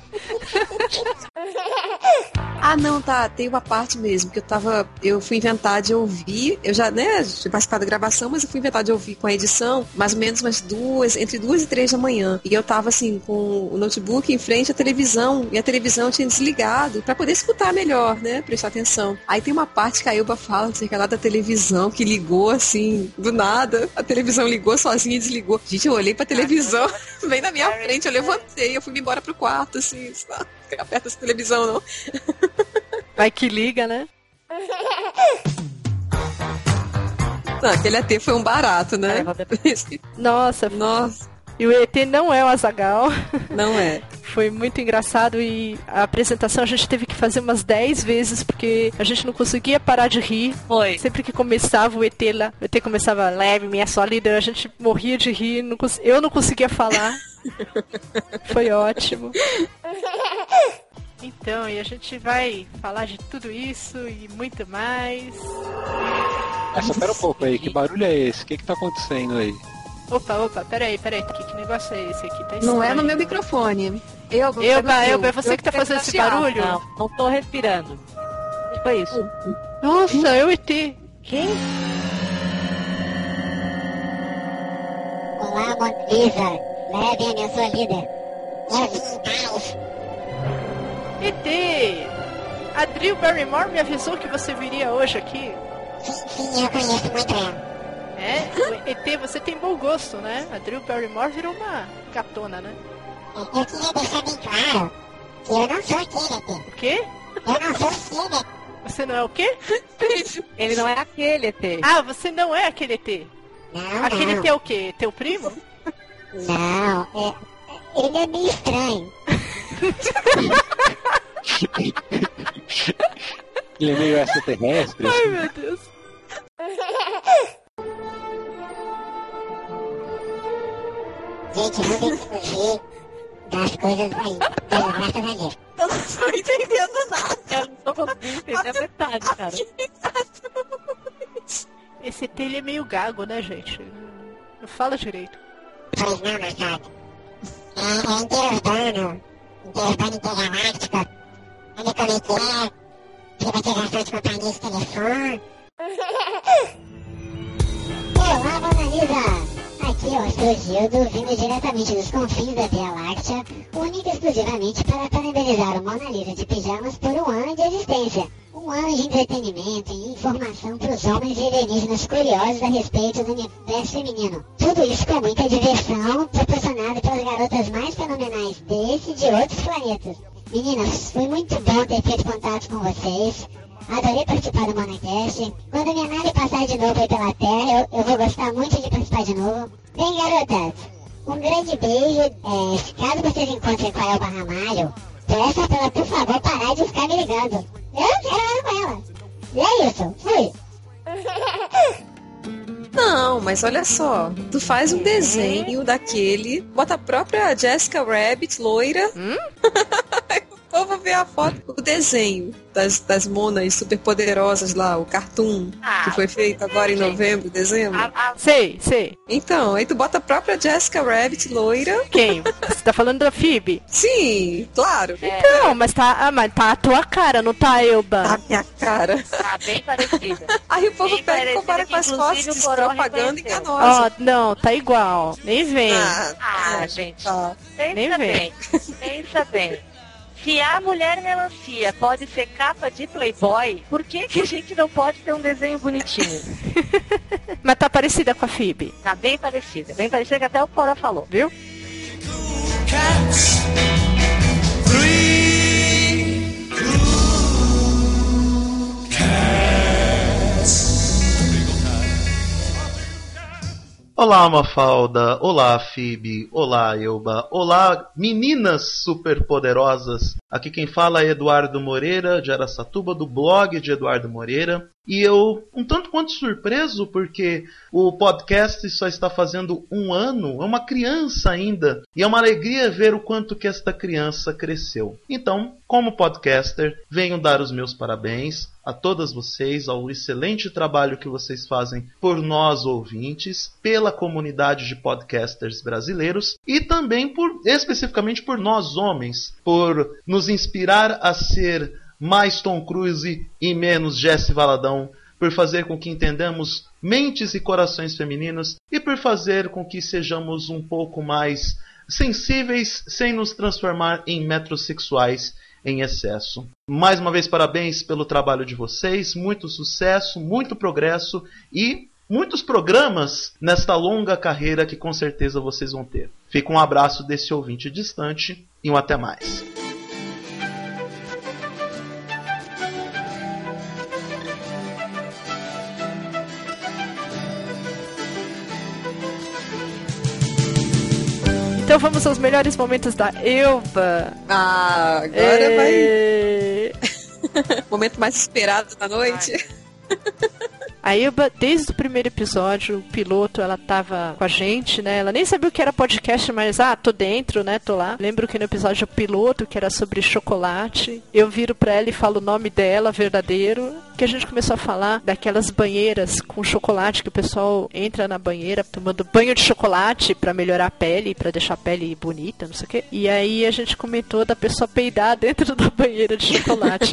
Ah, não, tá. Tem uma parte mesmo que eu tava. Eu fui inventar de ouvir. Eu já, né, tinha participado da gravação, mas eu fui inventar de ouvir com a edição, mais ou menos umas duas, entre duas e três da manhã. E eu tava assim, com o notebook em frente à televisão. E a televisão tinha desligado pra poder escutar melhor, né? Prestar atenção. Aí tem uma parte que a Elba fala, não sei o que lá da televisão, que ligou assim, do nada. A televisão ligou sozinha e desligou. Gente, eu olhei pra televisão, bem na minha frente, eu levantei, eu fui me embora pro quarto, assim, sabe? Ficar perto dessa televisão, não. Vai que liga, né? Não, aquele A T foi um barato, né? Nossa, Nossa, e o E T não é o Azaghal. não é. Foi muito engraçado e a apresentação a gente teve que fazer umas dez vezes porque a gente não conseguia parar de rir. Foi. Sempre que começava o E T lá, o E T começava leve, minha sólida, a gente morria de rir, não cons- eu não conseguia falar. Foi ótimo. Então, e a gente vai falar de tudo isso e muito mais. Ah, só pera um pouco aí, que barulho é esse? O que que tá acontecendo aí? Opa, opa, peraí, peraí, que, que negócio é esse aqui? Tá Não é no estranho. meu microfone. Eu, Elba, Elba, é você que tá fazendo esse barulho? Não, não tô respirando. Que foi isso? Nossa, é o E T. Quem? Olá, Mona Lisa. Levem a sua líder. Eu vim em paz. E T. A Drew Barrymore me avisou que você viria hoje aqui. Sim, sim, eu conheço muito ela. É? O E T, você tem bom gosto, né? A Drew Barrymore virou uma gatona, né? Eu queria deixar bem claro que eu não sou aquele, E T. O quê? Eu não sou aquele. Você Você não é o quê? Ele não é aquele E T. Ah, você não é aquele E T. Não, Aquele não. E T é o quê? Teu primo? Não, é, ele é meio estranho. Ele é meio extraterrestre. Ai, assim. meu Deus. Gente, não tem que fugir das coisas aí. Pelo graças a Deus. Eu não tô entendendo nada. Eu não tô conseguindo entender a metade, cara. Esse E T ele é meio gago, né, gente? Não fala direito. Pois não, moçada. É, é interurbano. Interurbano intergaláctico. Olha como é que é. Privatização de companhias de telefone. Olá, Mona Lisa! Aqui é o Astro Gildo, vindo diretamente dos confins da Via Láctea, única e exclusivamente para parabenizar o Mona Lisa de Pijamas por um ano de existência. Um ano de entretenimento e informação para os homens e alienígenas curiosos a respeito do universo feminino. Tudo isso com muita diversão, proporcionada pelas garotas mais fenomenais desse e de outros planetas. Meninas, foi muito bom ter feito contato com vocês. Adorei participar do MonaCast. Quando a minha nave passar de novo aí pela Terra, eu, eu vou gostar muito de participar de novo. Bem, garotas, um grande beijo. É, caso vocês encontrem com a Elba Ramalho, peça pra ela, por favor, parar de ficar me ligando. Eu não quero nada com ela. E é isso, fui. Não, mas olha só, tu faz um desenho daquele, bota a própria Jessica Rabbit, loira. Hum? O povo vê a foto, o desenho das, das monas superpoderosas lá, o cartoon, Ah, que foi feito agora em novembro, dezembro. Sei, sei. Então, aí tu bota a própria Jessica Rabbit, loira. Quem? Você tá falando da Phoebe? Sim, claro. Então, mas tá, ah, mas tá a tua cara, não tá, Elba? Tá a minha cara. Tá bem parecida. Aí o povo Bem pega e parecida, compara com as que, fotos inclusive, de o Coró propaganda reconheceu. enganosa. Ó, não, tá igual. Nem vem. Ah, Ah, gente, tá. pensa Nem vem. bem. Pensa bem. Se a mulher melancia pode ser capa de Playboy, por que, que a gente não pode ter um desenho bonitinho? Mas tá parecida com a Phoebe. Tá bem parecida. Bem parecida que até o Cora falou. Viu? Cats. Three cool cats. Olá, Mafalda. Olá, Phoebe. Olá, Elba. Olá, meninas superpoderosas. Aqui quem fala é Eduardo Moreira, de Araçatuba, do blog de Eduardo Moreira. E eu, um tanto quanto surpreso, porque o podcast só está fazendo um ano, é uma criança ainda. E é uma alegria ver o quanto que esta criança cresceu. Então, como podcaster, venho dar os meus parabéns a todas vocês, ao excelente trabalho que vocês fazem por nós ouvintes, pela comunidade de podcasters brasileiros e também por, especificamente por nós homens, por nos inspirar a ser mais Tom Cruise e menos Jesse Valadão, por fazer com que entendamos mentes e corações femininos e por fazer com que sejamos um pouco mais sensíveis sem nos transformar em metrosexuais em excesso. Mais uma vez, parabéns pelo trabalho de vocês, muito sucesso, muito progresso e muitos programas nesta longa carreira que com certeza vocês vão ter. Fica um abraço desse ouvinte distante e um até mais. Então vamos aos melhores momentos da Elba. Ah, agora É... vai. Momento mais esperado da noite. A Elba, desde o primeiro episódio, o piloto, ela tava com a gente, né? Ela nem sabia o que era podcast, mas, ah, tô dentro, né? Tô lá. Lembro que no episódio piloto, que era sobre chocolate, eu viro pra ela e falo o nome dela, verdadeiro, que a gente começou a falar daquelas banheiras com chocolate, que o pessoal entra na banheira tomando banho de chocolate pra melhorar a pele, pra deixar a pele bonita, não sei o quê. E aí a gente comentou da pessoa peidar dentro da banheira de chocolate.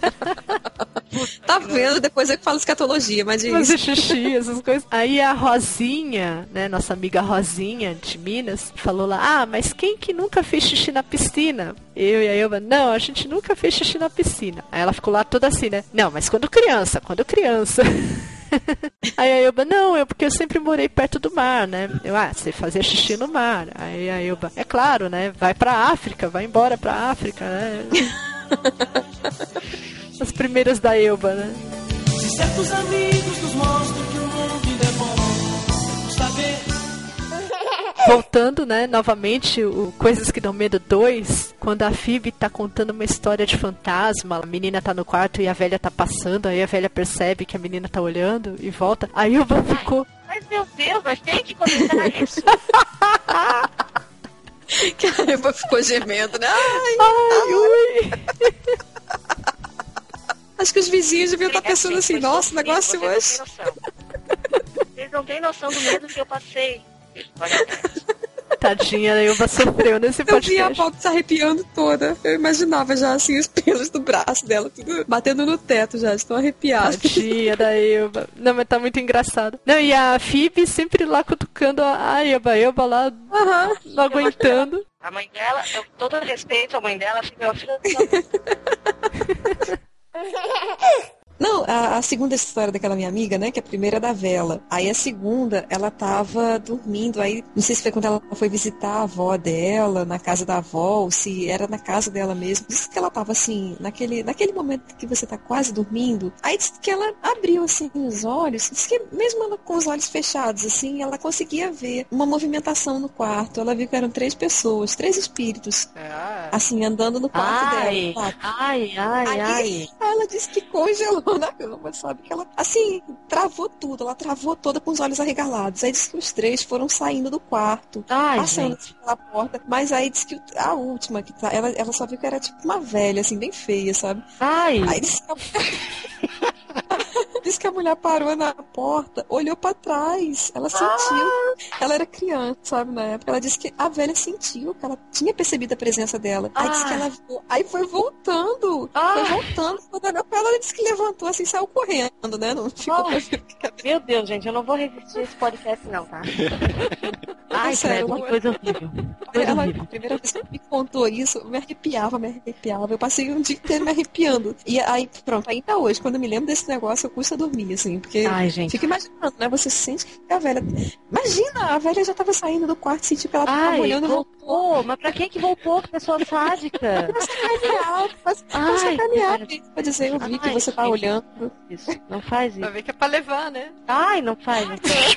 Tá vendo? Depois eu que falo escatologia, mas diz. Fazer xixi, essas coisas. Aí a Rosinha, né, nossa amiga Rosinha de Minas, falou lá, ah, mas quem que nunca fez xixi na piscina? Eu e a Elba, não, a gente nunca fez xixi na piscina. Aí ela ficou lá toda assim, né? Não, mas quando criança, quando criança. Aí a Elba, não, eu porque eu sempre morei perto do mar, né? Eu, ah, você fazia xixi no mar. Aí a Elba, é claro, né? Vai pra África, vai embora pra África, né? As primeiras primeiras da Elba, né? Se certos amigos nos mostram que o mundo ainda é bom, saber. Voltando, né, novamente, o Coisas que Dão Medo dois, quando a Phoebe tá contando uma história de fantasma, a menina tá no quarto e a velha tá passando, aí a velha percebe que a menina tá olhando e volta, aí o Elba ficou... Mas meu Deus, mas tem que comentar isso. Que a Elba ficou gemendo, né? Ai, ai, ui. Acho que os vizinhos deviam estar pensando assim, nossa, negócio hoje. Vocês não têm noção do medo que eu passei. Tadinha, a Elba sofreu nesse podcast. Eu vi a Bob se arrepiando toda. Eu imaginava já, assim, os pelos do braço dela, tudo batendo no teto já, estão arrepiados. Tadinha da Elba. Não, mas tá muito engraçado. Não, e a Phoebe sempre lá cutucando a Elba, a Elba lá, uhum, não aguentando. A mãe dela, eu, todo respeito à mãe dela, meu filho. Não, a, a segunda história daquela minha amiga, né, que a primeira é da vela. Aí a segunda, ela tava dormindo, aí não sei se foi quando ela foi visitar a avó dela, na casa da avó, ou se era na casa dela mesmo. Disse que ela tava assim, naquele, naquele momento que você tá quase dormindo. Aí disse que ela abriu assim os olhos, disse que mesmo ela com os olhos fechados, assim, ela conseguia ver uma movimentação no quarto. Ela viu que eram três pessoas, três espíritos, ah. assim, andando no quarto ai, dela. Ai, ai, ai, aí, ai. Ela disse que congelou na cama, sabe? Que ela, assim, travou tudo. Ela travou toda com os olhos arregalados. Aí disse que os três foram saindo do quarto, ai, passando gente. pela porta. Mas aí disse que a última, que tá, ela, ela só viu que era tipo uma velha, assim, bem feia, sabe? Ai! Aí disse que a... Disse que a mulher parou na porta, olhou pra trás. Ela sentiu. Ah. Ela era criança, sabe, na época. Ela disse que a velha sentiu, que ela tinha percebido a presença dela. Aí ah. disse que ela viu. Aí foi voltando. Ah. Foi voltando. Quando olhou pra ela, ela disse que levantou assim, saiu correndo, né? Não ficou pra ver. Meu Deus, gente, eu não vou resistir a esse podcast, não, tá? Ai, sério, uma coisa horrível. Coisa ela, horrível. A primeira vez que me contou isso, me arrepiava, me arrepiava. Eu passei um dia inteiro me arrepiando. E aí, pronto, ainda hoje, quando eu me lembro desse negócio, eu custo a dormir, assim, porque ai, gente. Fica imaginando, né? Você sente que a velha... Imagina, a velha já tava saindo do quarto, sentiu que ela tava ai, olhando e voltou. voltou. Mas pra quem que voltou? Que pessoa sádica. Pra sacanear, pra sacanear. Pra dizer, eu vi ai, que você tá olhando. Isso, não faz isso. Pra ver que é pra levar, né? Ai, não faz, não faz.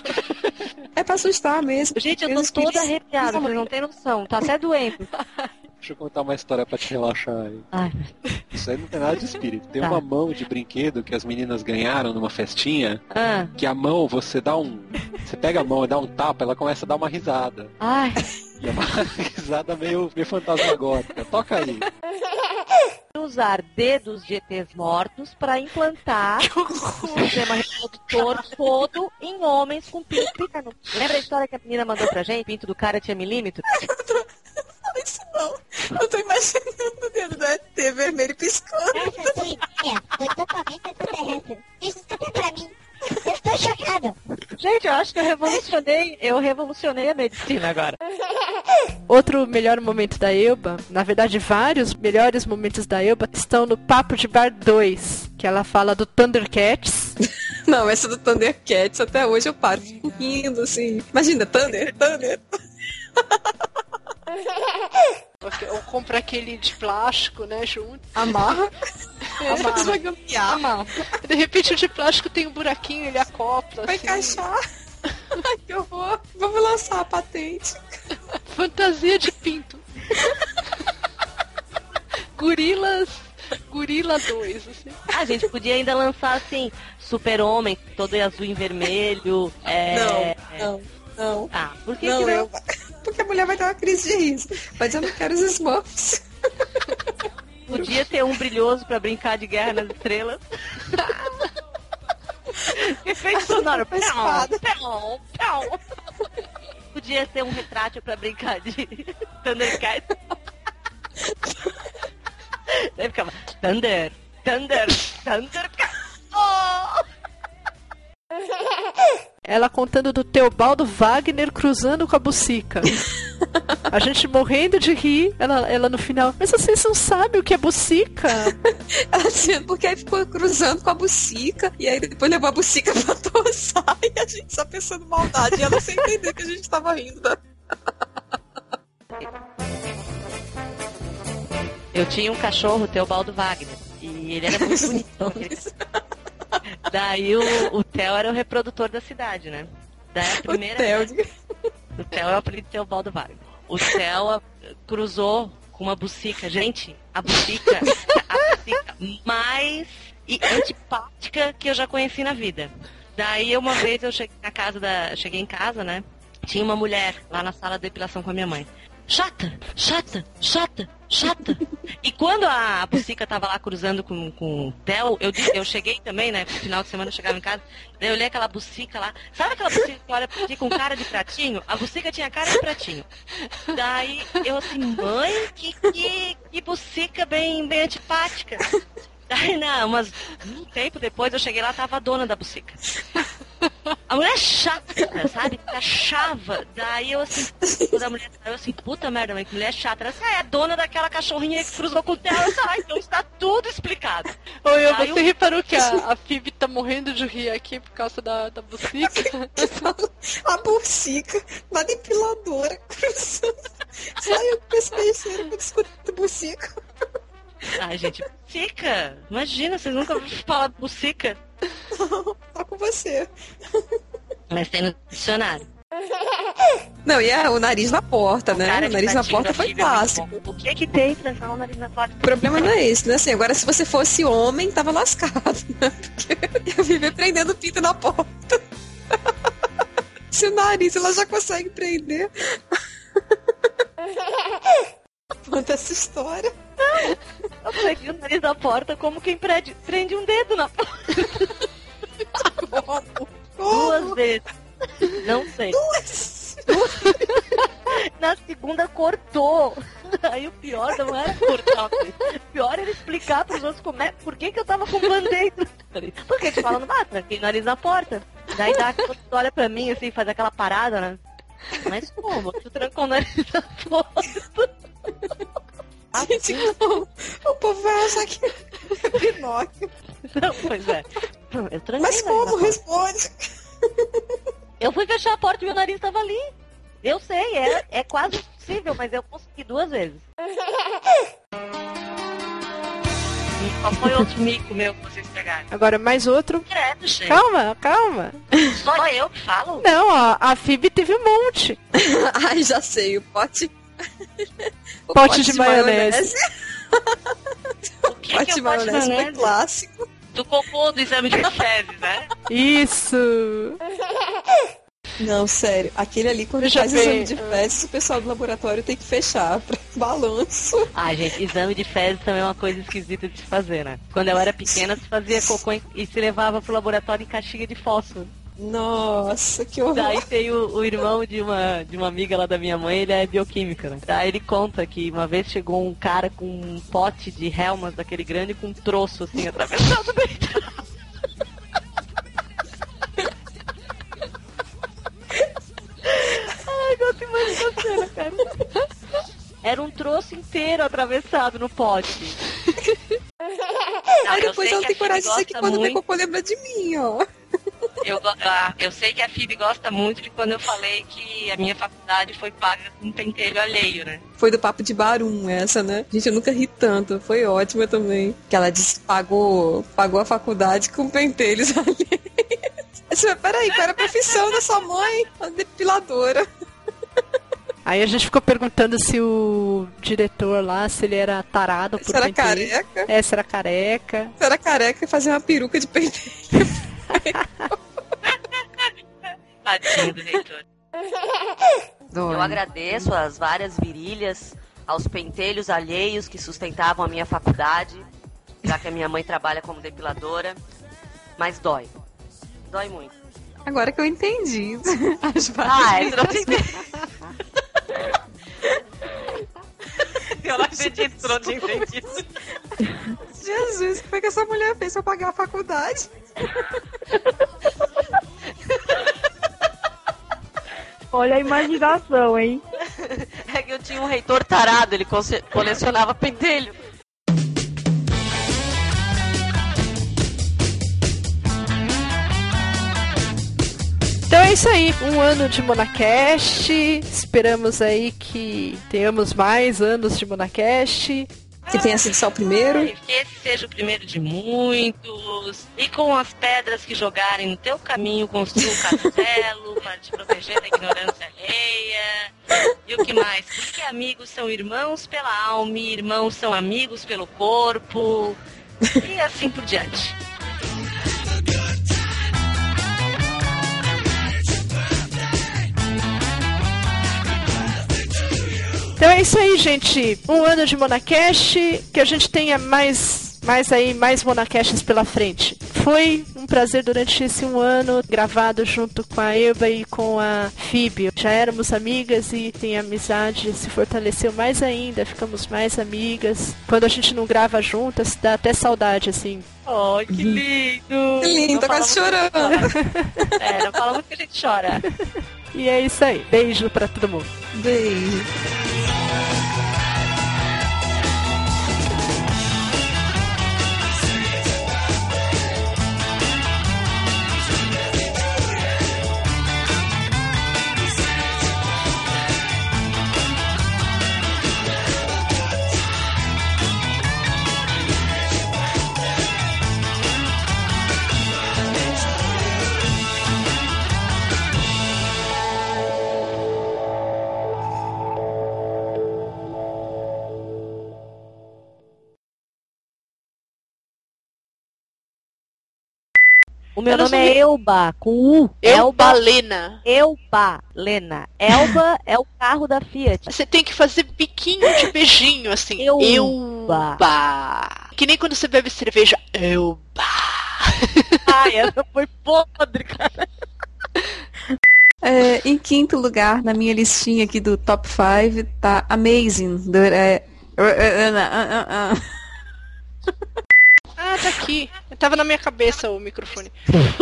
É pra assustar mesmo. Gente, eu tô toda arrepiada, vocês não tem noção. Tá até doendo. Deixa eu contar uma história pra te relaxar aí. Ai. Isso aí não tem nada de espírito. Tem tá. uma mão de brinquedo que as meninas ganharam numa festinha. Ah. Que a mão, você dá um... Você pega a mão e dá um tapa, ela começa a dar uma risada. Ai. E é uma risada meio, meio fantasmagórica. Toca aí. Usar dedos de E Tês mortos para implantar o sistema reprodutor todo em homens com pinto pequeno. Lembra a história que a menina mandou pra gente? O pinto do cara tinha milímetro? Não, isso não. Eu tô imaginando o dedo do E T vermelho piscando. Essa sua ideia foi totalmente extraterrestre. Isso até pra mim. Eu estou chocado. Gente, eu acho que eu revolucionei, eu revolucionei a medicina agora. Outro melhor momento da Elba, na verdade vários melhores momentos da Elba estão no Papo de Bar dois, que ela fala do Thundercats. Não, essa do Thundercats até hoje eu paro rindo, assim. Imagina, Thunder, Thunder. Ou compra aquele de plástico, né, junto. Amarra. É, amarra. Vai gambiar. Amarra. De repente o de plástico tem um buraquinho, ele acopla. Vai assim. encaixar. Ai, que horror. Vamos lançar a patente. Fantasia de pinto. Gorilas... Gorila dois, assim. A gente podia ainda lançar, assim, Super-Homem, todo em azul e vermelho. É... Não, não, não. Ah, por que não, que não? Eu... Porque a mulher vai ter uma crise de riso. Mas eu não quero os Smurfs. Podia ter um brilhoso pra brincar de Guerra nas Estrelas. Efeito sonoro. Pão, pão, pão. Podia ter um retrátil pra brincar de Thundercats. Daí ficava Thunder, Thunder, Thundercats. Oh! Ela contando do Teobaldo Wagner cruzando com a Bucica. A gente morrendo de rir. Ela, ela no final, mas vocês não sabem o que é Bucica? Assim, porque aí ficou cruzando com a Bucica. E aí depois levou a Bucica pra tossar. E a gente só pensando maldade. E ela sem entender que a gente tava rindo da... Eu tinha um cachorro, Teobaldo Wagner. E ele era muito bonitão. Daí o, o Theo era o reprodutor da cidade, né? Daí a primeira... O Theo, o Theo é o apelido de Teobaldo Vargas. O Theo cruzou com uma bucica. Gente, a bucica, a bucica mais antipática que eu já conheci na vida. Daí uma vez eu cheguei na casa da. Cheguei em casa, né? Tinha uma mulher lá na sala de depilação com a minha mãe. Chata, chata, chata, chata. E quando a bucica tava lá cruzando com, com o Theo, eu, eu cheguei também, né? No final de semana eu chegava em casa, daí eu olhei aquela bucica lá. Sabe aquela bucica que olha pra ti com cara de pratinho? A bucica tinha cara de pratinho. Daí eu assim, mãe, que, que, que bucica bem, bem antipática. Daí, não, mas um tempo depois eu cheguei lá, tava a dona da bucica. A mulher chata, sabe? Achava. Daí eu assim, quando a mulher saiu, assim, puta merda, mãe, que mulher chata. Ela assim, ah, é a dona daquela cachorrinha que cruzou com o Theo. Ah, então está tudo explicado. Oi, eu, Aí você eu... reparou que a, a Phoebe tá morrendo de rir aqui por causa da, da bucica? A bucica, uma depiladora cruzando. Saiu com esse peixeiro pra discutir bucica. Ai, gente, bucica. Imagina, vocês nunca ouviram falar de bucica. Tá com você. Mas tem no dicionário. Não, e é o nariz na porta, né? Cara O nariz na porta foi clássico. O que que tem pra falar o nariz na porta? O problema não é esse, né? Assim, agora se você fosse homem, tava lascado, né? Porque eu viver prendendo pinto na porta. Se o nariz ela já consegue prender. Conta essa história. Eu peguei o nariz da porta como quem prende, prende um dedo na porta. Como? Duas vezes. Não sei. Duas? Na segunda cortou. Aí o pior não era cortar. O pior era explicar pros outros como é, por que que eu tava com band-aid no nariz. Porque eles falam, ah, tranquei o nariz na porta. Daí dá, quando tu olha pra mim assim, faz aquela parada, né? Mas como? Tu trancou o nariz na porta. Gente, não. O povo vai achar que é Pinóquio. Não, pois é. Eu tranquei. Mas como? Responde. Eu fui fechar a porta e meu nariz tava ali. Eu sei, é, é quase impossível, mas eu consegui duas vezes. E qual foi outro mico meu que vocês pegaram? Agora mais outro. Credo, gente. Calma, calma. Só eu que falo? Não, ó, a Phoebe teve um monte. Ai, já sei, o pote... O pote, pote de, de maionese. maionese. O que, pote que é de o maionese, pote de foi maionese? clássico. Do cocô do exame de fezes, né? Isso. Não, sério, aquele ali quando Deixa faz ver. exame de fezes, o pessoal do laboratório tem que fechar pra balanço. Ah, gente, exame de fezes também é uma coisa esquisita de se fazer, né? Quando eu era pequena, se fazia cocô e se levava pro laboratório em caixinha de fósforo. Nossa, que horror. Daí tem o, o irmão de uma, de uma amiga lá da minha mãe, ele é bioquímica, né? Daí ele conta que uma vez chegou um cara com um pote de Helmas daquele grande com um troço assim atravessado dentro. Ai, não te imagino a cena, cara. Era um troço inteiro atravessado no pote. Não, Aí depois ela tem coragem de dizer que quando muito... vem cocô lembra de mim, ó. Eu, ah, eu sei que a Phoebe gosta muito de quando eu falei que a minha faculdade foi paga com um pentelho alheio, né? Foi do Papo de Barum essa, né? Gente, eu nunca ri tanto. Foi ótima também. Que ela disse que pagou, pagou a faculdade com pentelhos alheios. Mas peraí, qual era a profissão da sua mãe? A depiladora. Aí a gente ficou perguntando se o diretor lá, se ele era tarado por se era pentelho. careca. É, se era careca. Se era careca e fazia uma peruca de pentelho. Tadinho do reitor. Eu agradeço as várias virilhas, aos pentelhos alheios que sustentavam a minha faculdade, já que a minha mãe trabalha como depiladora, mas dói. Dói muito. Agora que eu entendi. As Ah, é, não entendi. Eu não acredito que eu não tinha entendido. Jesus, o que foi que essa mulher fez pra pagar a faculdade? Olha a imaginação, hein? É que eu tinha um reitor tarado, ele colecionava pentelho. Então é isso aí, um ano de Monacast. Esperamos aí que tenhamos mais anos de Monacast. Que tenha sido só o primeiro. Ai, que esse seja o primeiro de muitos. E com as pedras que jogarem no teu caminho, construa um castelo para te proteger da ignorância alheia. E o que mais? Porque amigos são irmãos pela alma e irmãos são amigos pelo corpo. E assim por diante. Então é isso aí, gente. Um ano de Monacast, que a gente tenha mais, mais aí, mais Monacasts pela frente. Foi um prazer durante esse um ano gravado junto com a Elba e com a Phoebe. Já éramos amigas e tem amizade, se fortaleceu mais ainda, ficamos mais amigas. Quando a gente não grava juntas, dá até saudade, assim. Oh, que lindo! Que lindo, tô quase chorando. É, não fala muito que a gente chora. E é isso aí. Beijo pra todo mundo. Beijo. O meu nome é Elba, com U. Elba Lena. Elba Lena. Elba é o carro da Fiat. Você tem que fazer biquinho de beijinho, assim. Elba. Elba. Que nem quando você bebe cerveja. Elba. Ai, essa foi podre, cara. É, em quinto lugar, na minha listinha aqui do top cinco, tá Amazing. Do, é... Ah, tá aqui. Tava na minha cabeça o microfone.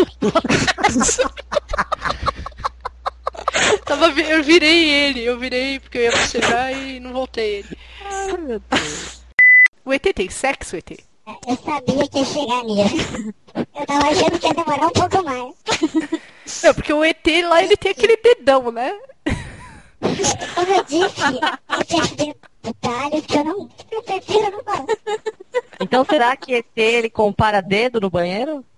Tava, eu virei ele, eu virei porque eu ia bocejar e não voltei ele. Ai, meu Deus. O E T tem sexo, E T? Eu sabia que ia chegar nisso. Eu tava achando que ia demorar um pouco mais. Não, porque o E T lá, ele tem aquele dedão, né? Como eu disse, esse é detalhe que eu não... Eu prefiro não falar. Então será que E T ele compara dedo no banheiro?